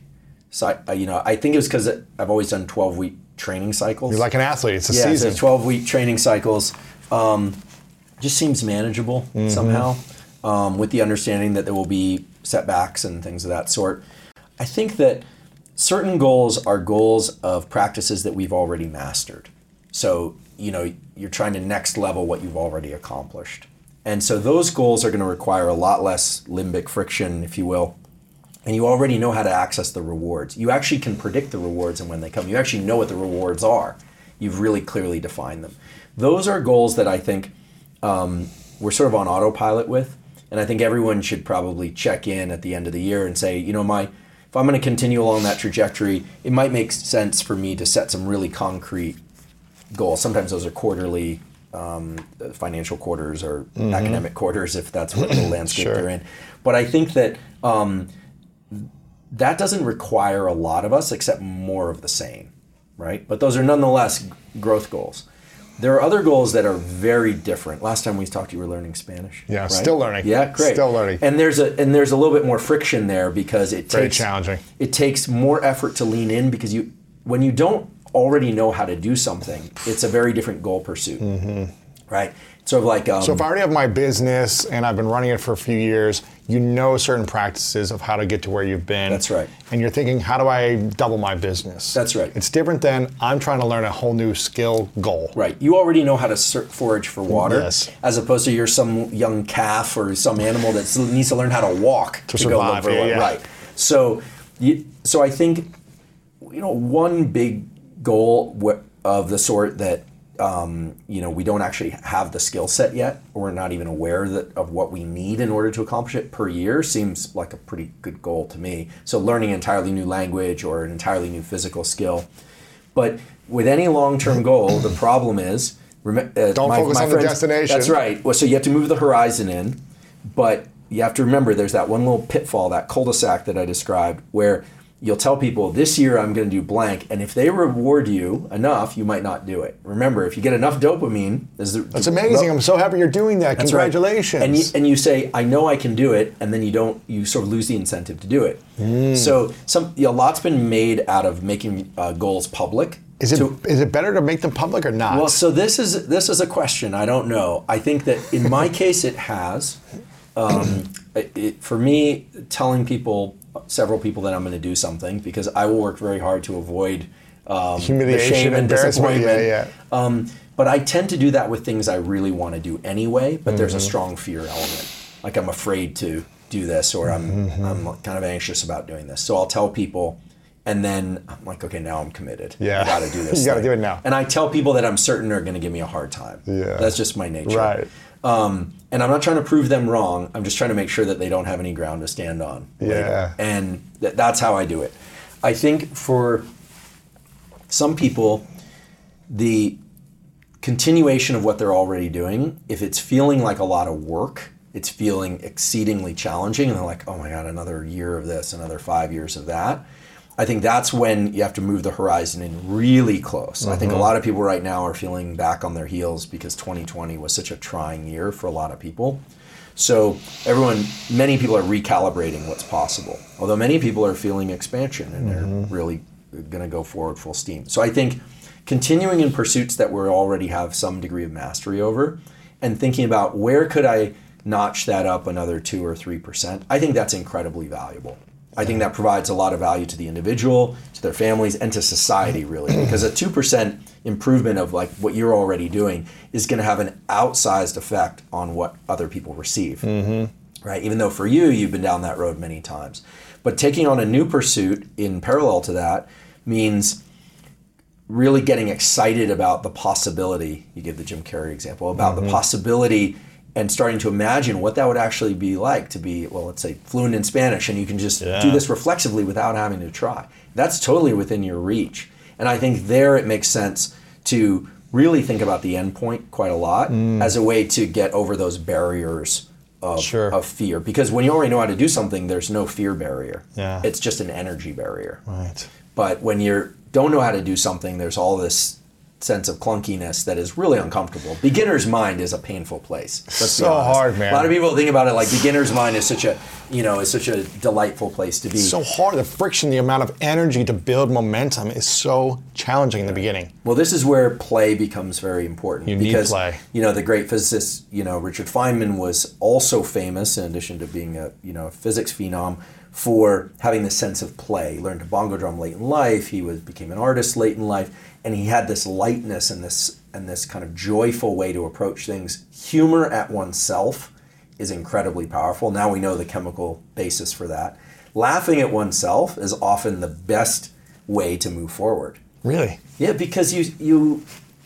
[SPEAKER 4] I think it was because I've always done 12-week training cycles.
[SPEAKER 5] You're like an athlete, it's a season.
[SPEAKER 4] So 12-week training cycles just seems manageable somehow, with the understanding that there will be setbacks and things of that sort. I think that certain goals are goals of practices that we've already mastered. So, you're trying to next level what you've already accomplished. And so those goals are going to require a lot less limbic friction, if you will. And you already know how to access the rewards. You actually can predict the rewards and when they come. You actually know what the rewards are. You've really clearly defined them. Those are goals that I think we're sort of on autopilot with. And I think everyone should probably check in at the end of the year and say, if I'm going to continue along that trajectory, it might make sense for me to set some really concrete goals. Sometimes those are quarterly, financial quarters or academic quarters, if that's what the landscape they're in. But I think that that doesn't require a lot of us except more of the same, right? But those are nonetheless growth goals. There are other goals that are very different. Last time we talked, you were learning Spanish.
[SPEAKER 5] Yeah,
[SPEAKER 4] right?
[SPEAKER 5] still learning.
[SPEAKER 4] Yeah, great.
[SPEAKER 5] Still learning.
[SPEAKER 4] And there's a little bit more friction there because
[SPEAKER 5] Very challenging.
[SPEAKER 4] It takes more effort to lean in because when you don't already know how to do something, it's a very different goal pursuit, right? Sort of like
[SPEAKER 5] So if I already have my business and I've been running it for a few years, you know certain practices of how to get to where you've been.
[SPEAKER 4] That's right.
[SPEAKER 5] And you're thinking, how do I double my business?
[SPEAKER 4] That's right.
[SPEAKER 5] It's different than I'm trying to learn a whole new skill goal.
[SPEAKER 4] Right. You already know how to forage for water,
[SPEAKER 5] Yes.
[SPEAKER 4] as opposed to you're some young calf or some animal that needs to learn how to walk to
[SPEAKER 5] survive,
[SPEAKER 4] go look for
[SPEAKER 5] yeah.
[SPEAKER 4] Right. So I think one big goal of the sort that we don't actually have the skill set yet, or we're not even aware of what we need in order to accomplish it per year seems like a pretty good goal to me. So learning an entirely new language or an entirely new physical skill. But with any long-term goal, the problem is,
[SPEAKER 5] don't focus on the destination.
[SPEAKER 4] That's right. Well, so you have to move the horizon in, but you have to remember there's that one little pitfall, that cul-de-sac that I described, where you'll tell people, this year I'm going to do blank, and if they reward you enough, you might not do it. Remember, if you get enough dopamine...
[SPEAKER 5] That's amazing. I'm so happy you're doing that.
[SPEAKER 4] That's
[SPEAKER 5] Congratulations.
[SPEAKER 4] Right. And you say, I know I can do it, and then you sort of lose the incentive to do it. So a lot's been made out of making goals public.
[SPEAKER 5] Is it better to make them public or not?
[SPEAKER 4] Well, so this is a question. I don't know. I think that in my case it has. For me, telling several people that I'm going to do something, because I will work very hard to avoid
[SPEAKER 5] humiliation,
[SPEAKER 4] the shame and disappointment.
[SPEAKER 5] Yeah.
[SPEAKER 4] But I tend to do that with things I really want to do anyway, but there's a strong fear element. Like I'm afraid to do this, or I'm kind of anxious about doing this. So I'll tell people, and then I'm like, okay, now I'm committed.
[SPEAKER 5] Yeah.
[SPEAKER 4] I got to do this.
[SPEAKER 5] You got to do it now.
[SPEAKER 4] And I tell people that I'm certain are going to give me a hard time.
[SPEAKER 5] Yeah.
[SPEAKER 4] That's just my nature.
[SPEAKER 5] Right.
[SPEAKER 4] And I'm not trying to prove them wrong. I'm just trying to make sure that they don't have any ground to stand on.
[SPEAKER 5] Yeah.
[SPEAKER 4] And that's how I do it. I think for some people, the continuation of what they're already doing, if it's feeling like a lot of work, it's feeling exceedingly challenging, and they're like, oh my God, another year of this, another 5 years of that. I think that's when you have to move the horizon in really close. I think a lot of people right now are feeling back on their heels because 2020 was such a trying year for a lot of people. So many people are recalibrating what's possible. Although many people are feeling expansion and they're really going to go forward full steam. So I think continuing in pursuits that we already have some degree of mastery over and thinking about where could I notch that up another 2 or 3%, I think that's incredibly valuable. I think that provides a lot of value to the individual, to their families, and to society, really. Because a 2% improvement of like what you're already doing is going to have an outsized effect on what other people receive, right? Even though for you've been down that road many times. But taking on a new pursuit in parallel to that means really getting excited about the possibility. You give the Jim Carrey example, about the possibility and starting to imagine what that would actually be like to be, well, let's say fluent in Spanish, and you can just do this reflexively without having to try. That's totally within your reach. And I think there it makes sense to really think about the end point quite a lot as a way to get over those barriers of fear. Because when you already know how to do something, there's no fear barrier.
[SPEAKER 5] Yeah.
[SPEAKER 4] It's just an energy barrier.
[SPEAKER 5] Right.
[SPEAKER 4] But when you don't know how to do something, there's all this sense of clunkiness that is really uncomfortable. Beginner's mind is a painful place. Let's be honest.
[SPEAKER 5] Hard, man.
[SPEAKER 4] A lot of people think about it like beginner's mind is such a delightful place to be.
[SPEAKER 5] It's so hard. The friction, the amount of energy to build momentum is so challenging in the beginning.
[SPEAKER 4] Well, this is where play becomes very important.
[SPEAKER 5] You need play.
[SPEAKER 4] The great physicist, Richard Feynman was also famous, in addition to being a physics phenom, for having this sense of play. He learned to bongo drum late in life. He became an artist late in life. And he had this lightness and this kind of joyful way to approach things. Humor at oneself is incredibly powerful. Now we know the chemical basis for that. Laughing at oneself is often the best way to move forward.
[SPEAKER 5] Really?
[SPEAKER 4] Yeah, because you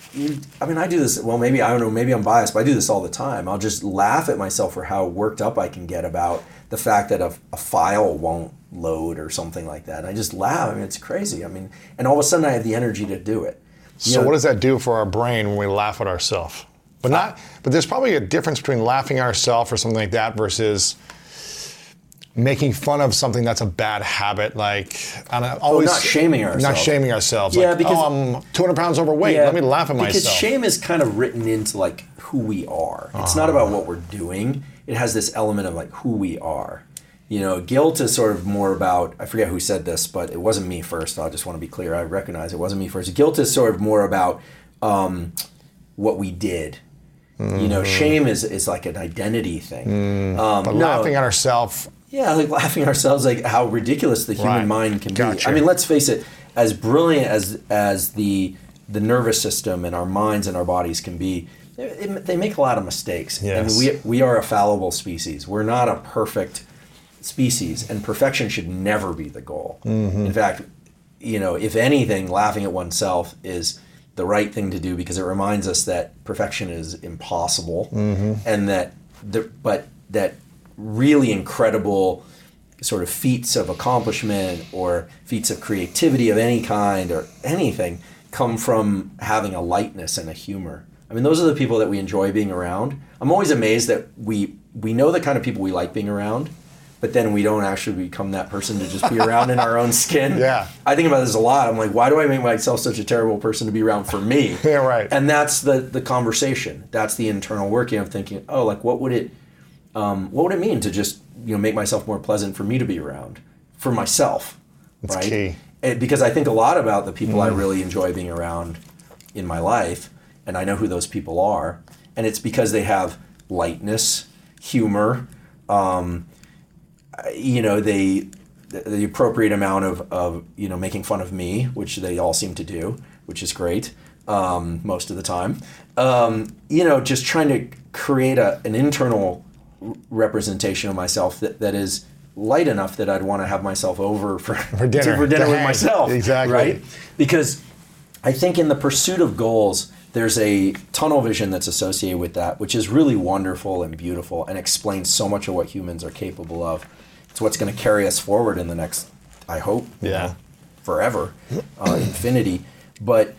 [SPEAKER 4] I do this, well, maybe I'm biased, but I do this all the time. I'll just laugh at myself for how worked up I can get about the fact that a file won't load or something like that. I just laugh. It's crazy. And all of a sudden I have the energy to do it.
[SPEAKER 5] So what does that do for our brain when we laugh at ourselves? But there's probably a difference between laughing at ourselves or something like that versus making fun of something that's a bad habit, like always
[SPEAKER 4] not shaming ourselves.
[SPEAKER 5] Not shaming ourselves.
[SPEAKER 4] Yeah,
[SPEAKER 5] like,
[SPEAKER 4] because
[SPEAKER 5] I'm 200 pounds overweight. Let me laugh at myself.
[SPEAKER 4] Because shame is kind of written into like who we are. It's not about what we're doing. It has this element of like who we are. You know, guilt is sort of more about, I forget who said this, but it wasn't me first. I just want to be clear. I recognize it wasn't me first. Guilt is sort of more about what we did. Mm-hmm. You know, shame is like an identity thing.
[SPEAKER 5] But laughing at ourselves.
[SPEAKER 4] Yeah, like laughing at ourselves, like how ridiculous the human mind can be. I mean, let's face it, as brilliant as the nervous system and our minds and our bodies can be, they make a lot of mistakes.
[SPEAKER 5] Yes.
[SPEAKER 4] And we are a fallible species. We're not a perfect species, and perfection should never be the goal. Mm-hmm. In fact, you know, if anything, laughing at oneself is the right thing to do because it reminds us that perfection is impossible, and that really incredible sort of feats of accomplishment or feats of creativity of any kind or anything come from having a lightness and a humor. I mean, those are the people that we enjoy being around. I'm always amazed that we know the kind of people we like being around, but then we don't actually become that person to just be around in our own skin.
[SPEAKER 5] Yeah.
[SPEAKER 4] I think about this a lot. I'm like, why do I make myself such a terrible person to be around for me?
[SPEAKER 5] Yeah, right.
[SPEAKER 4] And that's the conversation. That's the internal working of thinking, oh, like what would it mean to just, you know, make myself more pleasant for me to be around, for myself,
[SPEAKER 5] That's
[SPEAKER 4] right?
[SPEAKER 5] key.
[SPEAKER 4] Because I think a lot about the people I really enjoy being around in my life, and I know who those people are, and it's because they have lightness, humor, you know, the appropriate amount of you know, making fun of me, which they all seem to do, which is great most of the time. You know, just trying to create an internal representation of myself that is light enough that I'd want to have myself over for dinner with myself.
[SPEAKER 5] Exactly.
[SPEAKER 4] Right? Because I think in the pursuit of goals, there's a tunnel vision that's associated with that, which is really wonderful and beautiful and explains so much of what humans are capable of. It's what's going to carry us forward in the next, I hope, forever, infinity. But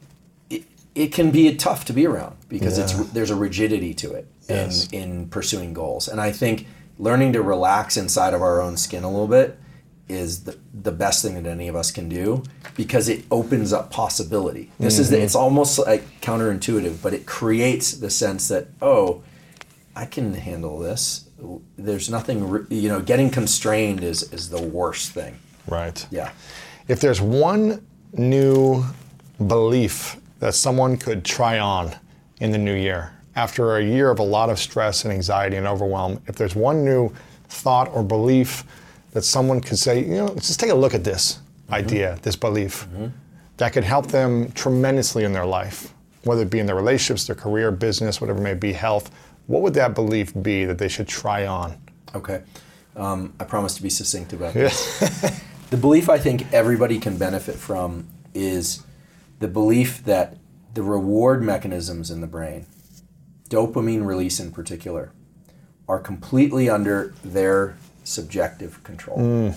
[SPEAKER 4] it can be tough to be around because there's a rigidity to it in pursuing goals. And I think learning to relax inside of our own skin a little bit is the best thing that any of us can do because it opens up possibility. This is it's almost like counterintuitive, but it creates the sense that, oh, I can handle this. There's nothing, you know, getting constrained is the worst thing.
[SPEAKER 5] Right.
[SPEAKER 4] Yeah.
[SPEAKER 5] If there's one new belief that someone could try on in the new year, after a year of a lot of stress and anxiety and overwhelm, if there's one new thought or belief that someone could say, you know, just take a look at this idea, this belief, that could help them tremendously in their life, whether it be in their relationships, their career, business, whatever it may be, health, what would that belief be that they should try on?
[SPEAKER 4] Okay. I promise to be succinct about this. The belief I think everybody can benefit from is the belief that the reward mechanisms in the brain, dopamine release in particular, are completely under their subjective control.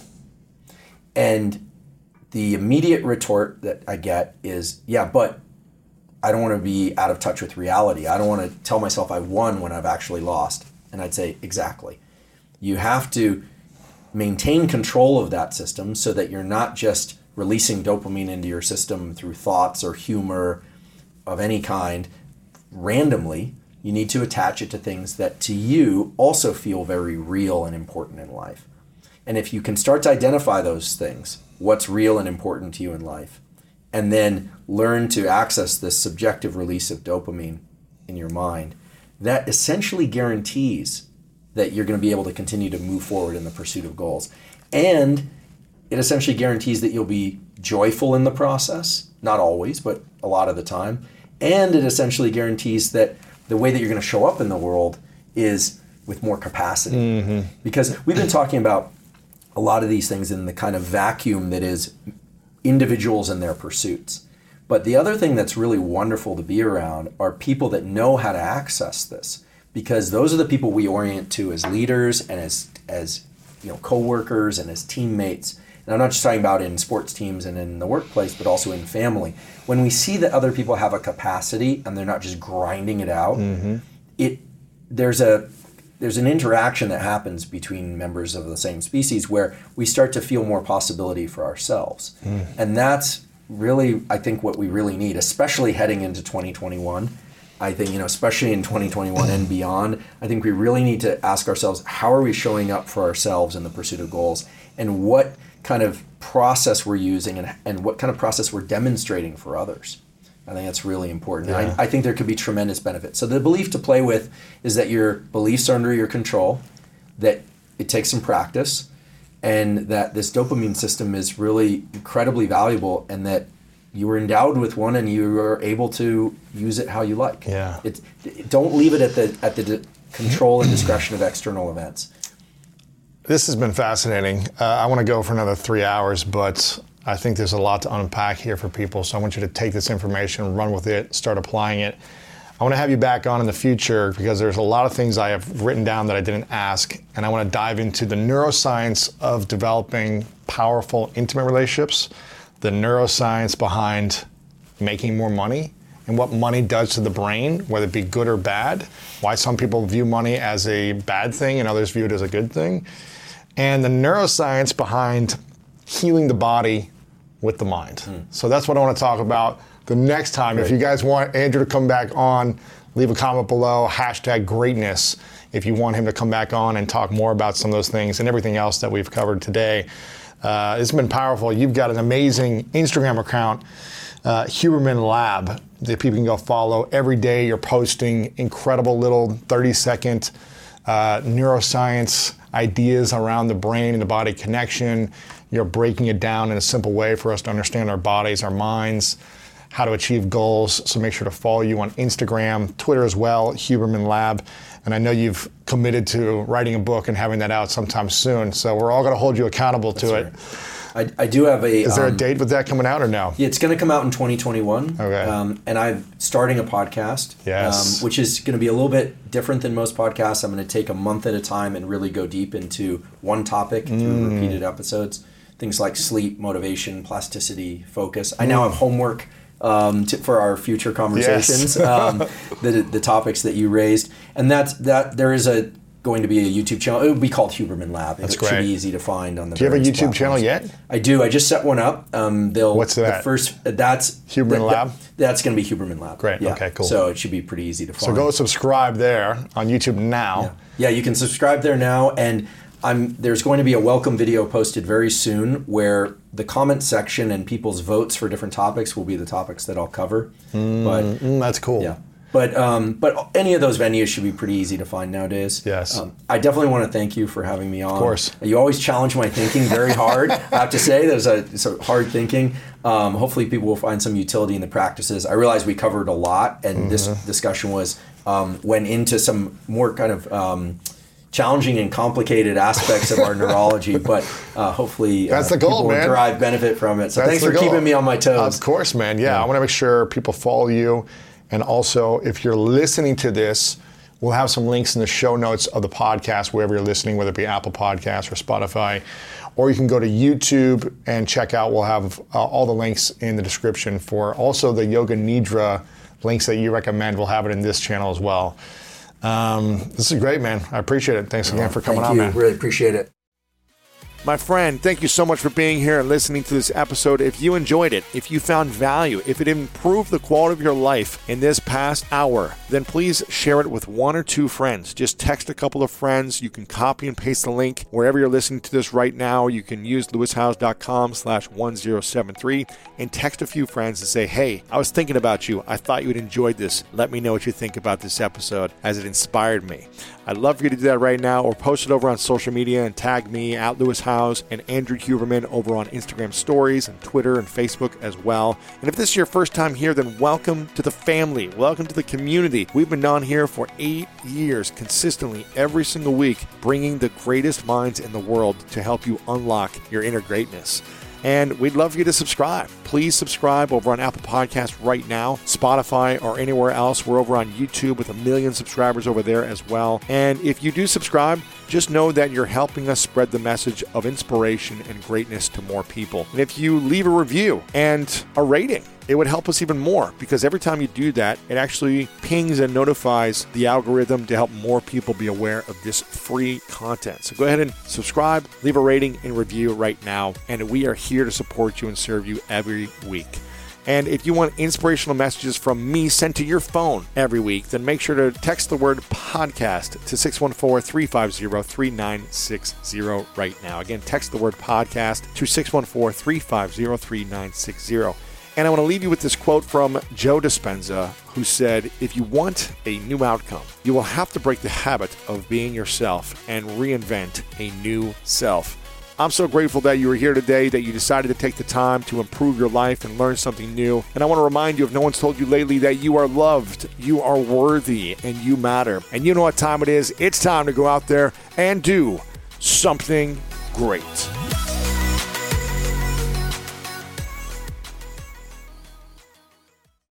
[SPEAKER 4] And the immediate retort that I get is, yeah, but I don't want to be out of touch with reality. I don't want to tell myself I won when I've actually lost. And I'd say, exactly. You have to maintain control of that system so that you're not just releasing dopamine into your system through thoughts or humor of any kind randomly. You need to attach it to things that to you also feel very real and important in life. And if you can start to identify those things, what's real and important to you in life, and then learn to access this subjective release of dopamine in your mind, that essentially guarantees that you're going to be able to continue to move forward in the pursuit of goals. And it essentially guarantees that you'll be joyful in the process, not always, but a lot of the time. And it essentially guarantees that the way that you're going to show up in the world is with more capacity. Because we've been talking about a lot of these things in the kind of vacuum that is individuals and their pursuits. But the other thing that's really wonderful to be around are people that know how to access this, because those are the people we orient to as leaders and as you know, co-workers and as teammates. And I'm not just talking about in sports teams and in the workplace, but also in family. When we see that other people have a capacity and they're not just grinding it out, there's a there's an interaction that happens between members of the same species where we start to feel more possibility for ourselves. And that's really, I think, what we really need, especially heading into 2021. I think, especially in 2021 and beyond, I think we really need to ask ourselves, how are we showing up for ourselves in the pursuit of goals, and what kind of process we're using and what kind of process we're demonstrating for others. I think that's really important.
[SPEAKER 5] Yeah.
[SPEAKER 4] I think there could be tremendous benefits. So the belief to play with is that your beliefs are under your control, that it takes some practice, and that this dopamine system is really incredibly valuable, and that you were endowed with one and you are able to use it how you like.
[SPEAKER 5] Yeah.
[SPEAKER 4] Don't leave it at the control and discretion of external events.
[SPEAKER 5] This has been fascinating. I want to go for another 3 hours, but I think there's a lot to unpack here for people. So I want you to take this information, run with it, start applying it. I want to have you back on in the future because there's a lot of things I have written down that I didn't ask. And I want to dive into the neuroscience of developing powerful, intimate relationships, the neuroscience behind making more money, and what money does to the brain, whether it be good or bad, why some people view money as a bad thing and others view it as a good thing, and the neuroscience behind healing the body with the mind. So that's what I want to talk about the next time. Great. If you guys want Andrew to come back on, leave a comment below, #greatness, if you want him to come back on and talk more about some of those things and everything else that we've covered today. It's been powerful. You've got an amazing Instagram account, Huberman Lab, that people can go follow. Every day you're posting incredible little 30-second neuroscience ideas around the brain and the body connection. You're breaking it down in a simple way for us to understand our bodies, our minds, how to achieve goals. So make sure to follow you on Instagram, Twitter as well, Huberman Lab. And I know you've committed to writing a book and having that out sometime soon. So we're all going to hold you accountable to it.
[SPEAKER 4] Right. I do have a...
[SPEAKER 5] Is there a date with that coming out or no?
[SPEAKER 4] Yeah, it's going to come out in 2021.
[SPEAKER 5] Okay.
[SPEAKER 4] And I'm starting a podcast,
[SPEAKER 5] yes,
[SPEAKER 4] which is going to be a little bit different than most podcasts. I'm going to take a month at a time and really go deep into one topic through repeated episodes. Things like sleep, motivation, plasticity, focus. I now have homework for our future conversations, the topics that you raised. And that there is going to be a YouTube channel. It would be called Huberman Lab.
[SPEAKER 5] That's
[SPEAKER 4] great. It should be easy to find on the.
[SPEAKER 5] Do you have a YouTube
[SPEAKER 4] platforms.
[SPEAKER 5] channel yet?
[SPEAKER 4] I do. I just set one up.
[SPEAKER 5] What's that?
[SPEAKER 4] The first, that's
[SPEAKER 5] Huberman Lab?
[SPEAKER 4] That's going to be Huberman Lab.
[SPEAKER 5] Great.
[SPEAKER 4] Yeah.
[SPEAKER 5] Okay, cool.
[SPEAKER 4] So it should be pretty easy to find.
[SPEAKER 5] So go subscribe there on YouTube now.
[SPEAKER 4] Yeah, you can subscribe there now. And there's going to be a welcome video posted very soon where the comment section and people's votes for different topics will be the topics that I'll cover.
[SPEAKER 5] That's cool.
[SPEAKER 4] Yeah. But any of those venues should be pretty easy to find nowadays.
[SPEAKER 5] Yes.
[SPEAKER 4] I definitely want to thank you for having me on.
[SPEAKER 5] Of course.
[SPEAKER 4] You always challenge my thinking very hard. I have to say, there's hard thinking. Hopefully people will find some utility in the practices. I realize we covered a lot, and this discussion went into some more kind of challenging and complicated aspects of our neurology, but hopefully
[SPEAKER 5] that's the goal,
[SPEAKER 4] people will derive benefit from it. So thanks for keeping me on my toes.
[SPEAKER 5] Of course, man. Yeah, I want to make sure people follow you. And also, if you're listening to this, we'll have some links in the show notes of the podcast, wherever you're listening, whether it be Apple Podcasts or Spotify. Or you can go to YouTube and check out. We'll have all the links in the description for also the Yoga Nidra links that you recommend. We'll have it in this channel as well. This is great, man. I appreciate it. Thanks again for coming on, man.
[SPEAKER 4] Really appreciate it.
[SPEAKER 2] My friend, thank you so much for being here and listening to this episode. If you enjoyed it, if you found value, if it improved the quality of your life in this past hour, then please share it with 1 or 2 friends. Just text a couple of friends. You can copy and paste the link wherever you're listening to this right now. You can use lewishowes.com/1073 and text a few friends and say, hey, I was thinking about you. I thought you would enjoy this. Let me know what you think about this episode as it inspired me. I'd love for you to do that right now, or post it over on social media and tag me at Lewis Howes and Andrew Huberman over on Instagram stories and Twitter and Facebook as well. And if this is your first time here, then welcome to the family. Welcome to the community. We've been on here for 8 years, consistently every single week, bringing the greatest minds in the world to help you unlock your inner greatness. And we'd love for you to subscribe. Please subscribe over on Apple Podcasts right now, Spotify, or anywhere else. We're over on YouTube with 1 million subscribers over there as well. And if you do subscribe, just know that you're helping us spread the message of inspiration and greatness to more people. And if you leave a review and a rating, it would help us even more, because every time you do that, it actually pings and notifies the algorithm to help more people be aware of this free content. So go ahead and subscribe, leave a rating and review right now, and we are here to support you and serve you every week. And if you want inspirational messages from me sent to your phone every week, then make sure to text the word podcast to 614-350-3960 right now. Again, text the word podcast to 614-350-3960. And I want to leave you with this quote from Joe Dispenza, who said, if you want a new outcome, you will have to break the habit of being yourself and reinvent a new self. I'm so grateful that you were here today, that you decided to take the time to improve your life and learn something new. And I want to remind you, if no one's told you lately, that you are loved, you are worthy, and you matter. And you know what time it is? It's time to go out there and do something great.